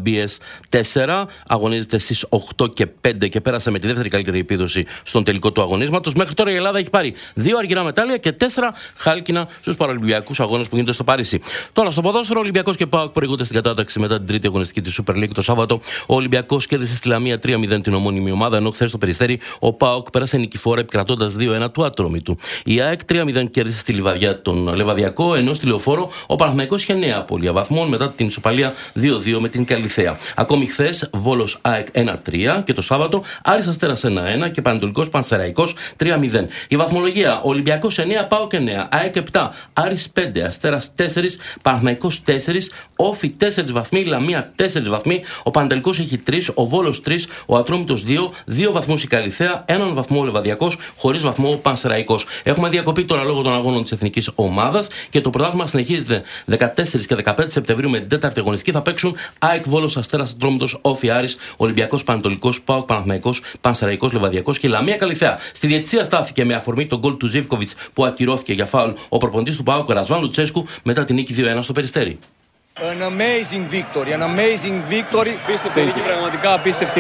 BS4. Αγωνίζεται στις 8 και 5 και πέρασε με τη δεύτερη καλύτερη επίδοση στον τελικό του αγωνίσματος. Μέχρι τώρα η Ελλάδα έχει πάρει 2 αργυρά μετάλλια και 4 χάλκινα στους Παραολυμπιακούς Αγώνες που γίνονται στο Παρίσι. Τώρα στο ποδόσφαιρο, ο Ολυμπιακός και ΠΑΟΚ προηγούνται στην κατάταξη μετά την τρίτη αγωνιστική της Super League το Σάββατο. Ο Ολυμπιακός κέρδισε στη Λαμία 3-0 την ομώνυμη ομάδα, ενώ χθες στο Περιστέρι ο ΠΑΟΚ πέρασε νικηφόρα επικρατώντας 2-1 του Ατρόμητου. Η ΑΕΚ 3-0 κέρδισε στη Λιβαδιά τον Λεβαδιακό, ενώ στη Λεωφόρο ο Παναθηναϊκός είχε 9 απώλεια βαθμών μετά την ισοπαλία 2-2 με την Καλιθέα. Ακόμη χθες Βόλος ΑΕΚ 1-3 και το Σάββατο Άρης Αστέρας 1-1 και Πανετολικός Πανσεραϊκός 3-0. Η βαθμολογία: Ολυμπιακός 9, ΠΑΟΚ 9, ΑΕΚ 7, Άρης 5, Αστέρας 4, Παναθηναϊκός 4, Όφι 4 βαθμοί, Λαμία 4 βαθμοί, ο Πανετολικός έχει 3, ο Βόλος 3, ο Ατρόμητος 2, 2 βαθμούς η Καλιθέα, 1 βαθμό ο Λεβαδιακός, χωρίς βαθμό ο Πανσεραϊκός. Έχουμε διακοπή τώρα λόγω των αγώνων της εθνικής ομάδας και το πρωτάθλημα συνεχίζεται 14 και 15 Σεπτεμβρίου με την τέταρτη αγωνιστική. Θα παίξουν ΑΕΚ Βόλος, Αστέρας Ατρόμητος, Όφι Άρης, Ολυμπιακός Πανετολικός, ΠΑΟΚ Παναθηναϊκός, Πανσεραϊκός Λεβαδιακός και Λαμία Καλιθέα. Στη διαιτησία στάθηκε με αφορμή τον γκολ του Ζίβκοβιτς που ακυρώθηκε για φάουλ ο προπονητής του ΠΑΟΚ Ρασβάν Λουτσέσκου μετά την νίκη 2-1 στο Περιστέρι. An amazing victory, an amazing victory. Απίστευτη νίκη, πραγματικά απίστευτη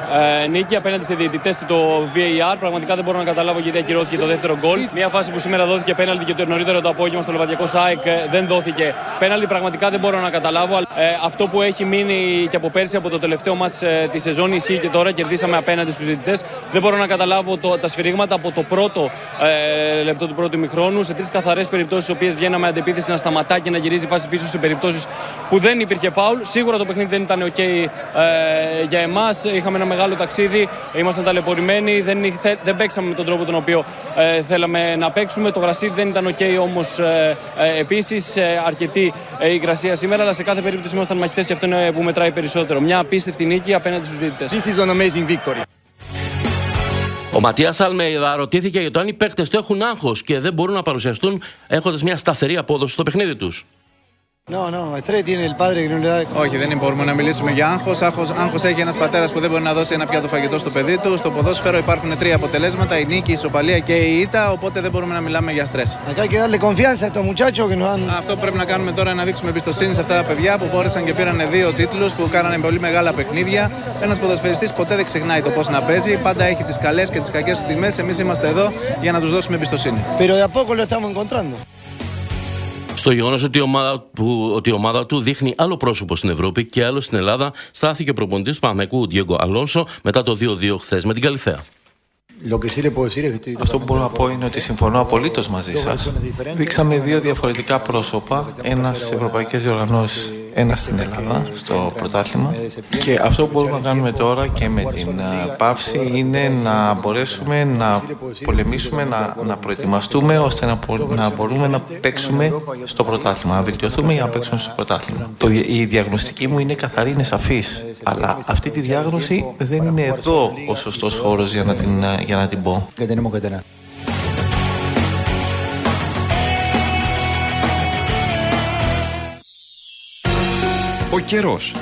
νίκη απέναντι σε διαιτητές του το VAR. Πραγματικά δεν μπορώ να καταλάβω γιατί ακυρώθηκε το δεύτερο γκολ. Μια φάση που σήμερα δόθηκε πέναλτι και το νωρίτερο το απόγευμα στο Λεβαδιακό ΣΑΕΚ δεν δόθηκε πέναλτι. Πραγματικά δεν μπορώ να καταλάβω. Αυτό που έχει μείνει και από πέρσι, από το τελευταίο μάτς τη σεζόν, ισχύει και τώρα. Κερδίσαμε απέναντι στους διαιτητές. Δεν μπορώ να καταλάβω τα σφυρίγματα από το πρώτο λεπτό του πρώτου ημιχρόνου σε 3 καθαρές περιπτώσεις, στις οποίες βγαίναμε αντεπίθεση να σταματά και να γυρίζει φάση πίσω σε περιπτώσεις που δεν υπήρχε φάουλ. Σίγουρα το παιχνίδι δεν ήταν OK για εμάς. Είχαμε ένα μεγάλο ταξίδι, ήμασταν ταλαιπωρημένοι, δεν παίξαμε με τον τρόπο τον οποίο θέλαμε να παίξουμε. Το γρασίδι δεν ήταν OK όμως επίσης. Αρκετή υγρασία σήμερα, αλλά σε κάθε περίπτωση ήμασταν μαχητές και αυτό είναι που μετράει περισσότερο. Μια απίστευτη νίκη απέναντι στους διαιτητές. This is an amazing victory. Ο Ματίας Αλμέιδα ρωτήθηκε για το αν οι παίκτες του έχουν άγχος και δεν μπορούν να παρουσιαστούν έχοντας μια σταθερή απόδοση στο παιχνίδι τους. Όχι, δεν μπορούμε να μιλήσουμε για άγχος. Άγχος έχει ένας πατέρας που δεν μπορεί να δώσει ένα πιάτο φαγητό στο παιδί του. Στο ποδόσφαιρο υπάρχουν 3 αποτελέσματα: η νίκη, η ισοπαλία και η ήττα. Οπότε δεν μπορούμε να μιλάμε για στρες. Αυτό που πρέπει να κάνουμε τώρα είναι να δείξουμε εμπιστοσύνη σε αυτά τα παιδιά που μπόρεσαν και πήραν 2 τίτλους, που κάνανε πολύ μεγάλα παιχνίδια. Ένας ποδοσφαιριστής ποτέ δεν ξεχνάει το πώς να παίζει. Πάντα έχει τις καλές και τις κακές του στιγμές. Εμείς είμαστε εδώ για να τους δώσουμε εμπιστοσύνη. Στο γεγονός ότι η ομάδα του δείχνει άλλο πρόσωπο στην Ευρώπη και άλλο στην Ελλάδα, στάθηκε ο προπονητής του Παναθηναϊκού Ντιέγκο Αλόνσο μετά το 2-2 χθες με την Καλιθέα. Αυτό που μπορώ να πω είναι ότι συμφωνώ απολύτως μαζί σας. Δείξαμε 2 διαφορετικά πρόσωπα, ένα στις ευρωπαϊκές διοργανώσεις, ένα στην Ελλάδα στο πρωτάθλημα. Και αυτό που μπορούμε να κάνουμε τώρα και με την παύση είναι να μπορέσουμε να πολεμήσουμε, να προετοιμαστούμε ώστε να μπορούμε να παίξουμε στο πρωτάθλημα, να βελτιωθούμε για να παίξουμε στο πρωτάθλημα. Η διαγνωστική μου είναι καθαρή, είναι σαφής, αλλά αυτή τη διάγνωση δεν είναι εδώ ο σωστός χώρος για να την πω. Ο καιρός.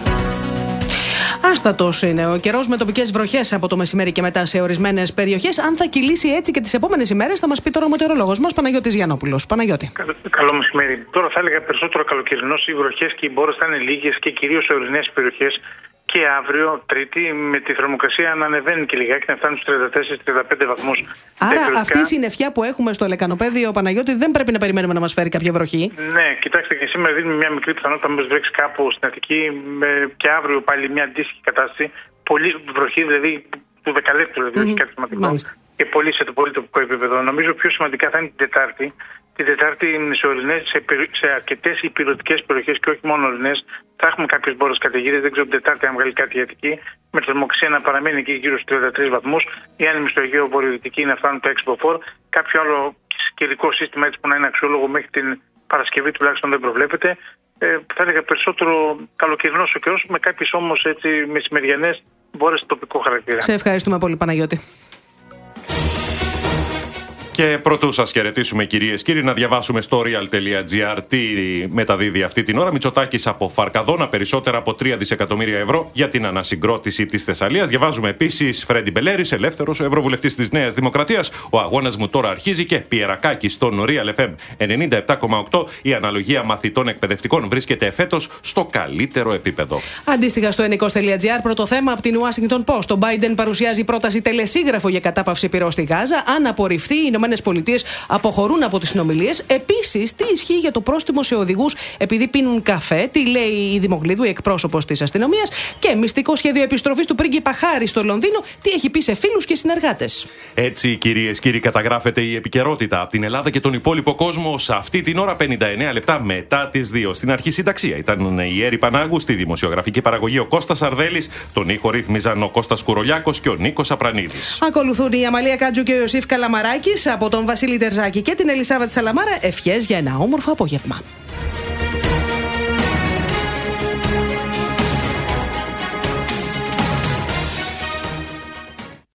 Άστατος είναι ο καιρός με τοπικές βροχές από το μεσημέρι και μετά σε ορισμένες περιοχές. Αν θα κυλήσει έτσι και τις επόμενες ημέρες, θα μας πει τώρα ο μετεωρολόγος μας Παναγιώτης Γιαννόπουλος. Παναγιώτη. Καλό μεσημέρι. Τώρα θα έλεγα περισσότερο καλοκαιρινός, οι βροχές και οι μπόρες θα είναι λίγες και κυρίως σε ορισμένες περιοχές. Και αύριο, Τρίτη, με τη θερμοκρασία να ανεβαίνει και λιγάκι, να φτάνει στους 34-35 βαθμούς. Άρα, αυτή η συννεφιά που έχουμε στο Λεκανοπέδιο, Παναγιώτη, δεν πρέπει να περιμένουμε να μας φέρει κάποια βροχή. Ναι, κοιτάξτε, και σήμερα δίνουμε μια μικρή πιθανότητα να βρέξει κάπου στην Αττική και αύριο πάλι μια αντίστοιχη κατάσταση. Πολύ βροχή, δηλαδή του δεκαλέπτου, δηλαδή όχι κάτι σημαντικό. Και πολύ σε το πολύ τοπικό επίπεδο. Νομίζω πιο σημαντικά θα είναι την Τετάρτη. Την Τετάρτη σε αρκετές υπηρετικές περιοχές και όχι μόνο ορεινές θα έχουμε κάποιες μπόρες καταιγίδες. Δεν ξέρω την Τετάρτη αν βγάλει κάτι η Αττική. Με τη θερμοκρασία να παραμένει εκεί γύρω στους 33 βαθμούς. Οι άνεμοι στο Αιγαίο βορειοδυτική να φτάνουν τα 6 μποφόρ. Κάποιο άλλο καιρικό σύστημα έτσι που να είναι αξιόλογο μέχρι την Παρασκευή τουλάχιστον δεν προβλέπεται. Θα έλεγα περισσότερο καλοκαιρινός ο καιρός με κάποιες όμως μεσημεριανές μπόρες τοπικό χαρακτήρα. Σε ευχαριστούμε πολύ, Παναγιώτη. Και πρωτού σας χαιρετήσουμε, κυρίες και κύριοι, να διαβάσουμε στο real.gr τι μεταδίδει αυτή την ώρα. Μητσοτάκης από Φαρκαδόνα, περισσότερα από 3 δισεκατομμύρια ευρώ για την ανασυγκρότηση της Θεσσαλίας. Διαβάζουμε επίσης Φρέντι Μπελέρης, ελεύθερος, ο ευρωβουλευτής της Νέας Δημοκρατίας. Ο αγώνας μου τώρα αρχίζει και Πιερακάκη στον Real FM 97,8. Η αναλογία μαθητών εκπαιδευτικών βρίσκεται εφέτος στο καλύτερο επίπεδο. Αντίστοιχα στο ενικός.gr, πρώτο θέμα από την Washington Post. Ο Biden παρουσιάζει πρόταση τελεσίγραφο για κατάπαυση πυρός στη Γάζα. Αν απορριφθεί, οι ΗΠΑ αποχωρούν από τις συνομιλίες. Επίσης, τι ισχύει για το πρόστιμο σε οδηγούς επειδή πίνουν καφέ, τι λέει η Δημοκλίδου, η εκπρόσωπος της αστυνομίας, και μυστικό σχέδιο επιστροφής του πρίγκιπα Χάρη στο Λονδίνο, τι έχει πει σε φίλους και συνεργάτες. Έτσι, κυρίες και κύριοι, καταγράφεται η επικαιρότητα από την Ελλάδα και τον υπόλοιπο κόσμο σε αυτή την ώρα, 59 λεπτά μετά τις 2. Στην αρχή συνταξία ήταν η Έρη Πανάγου, στη δημοσιογραφική παραγωγή ο Κώστας Αρδέλης, τον ήχο ρύθμιζαν ο Κώστας Κουρολιάκος και ο Νίκος Απρανίδης. Ακολουθούν η Αμαλία Κάτζου και ο Ιωσήφ Καλαμαράκης. Από τον Βασίλη Τερζάκη και την Ελισάβετ Σαλαμάρα, ευχές για ένα όμορφο απόγευμα.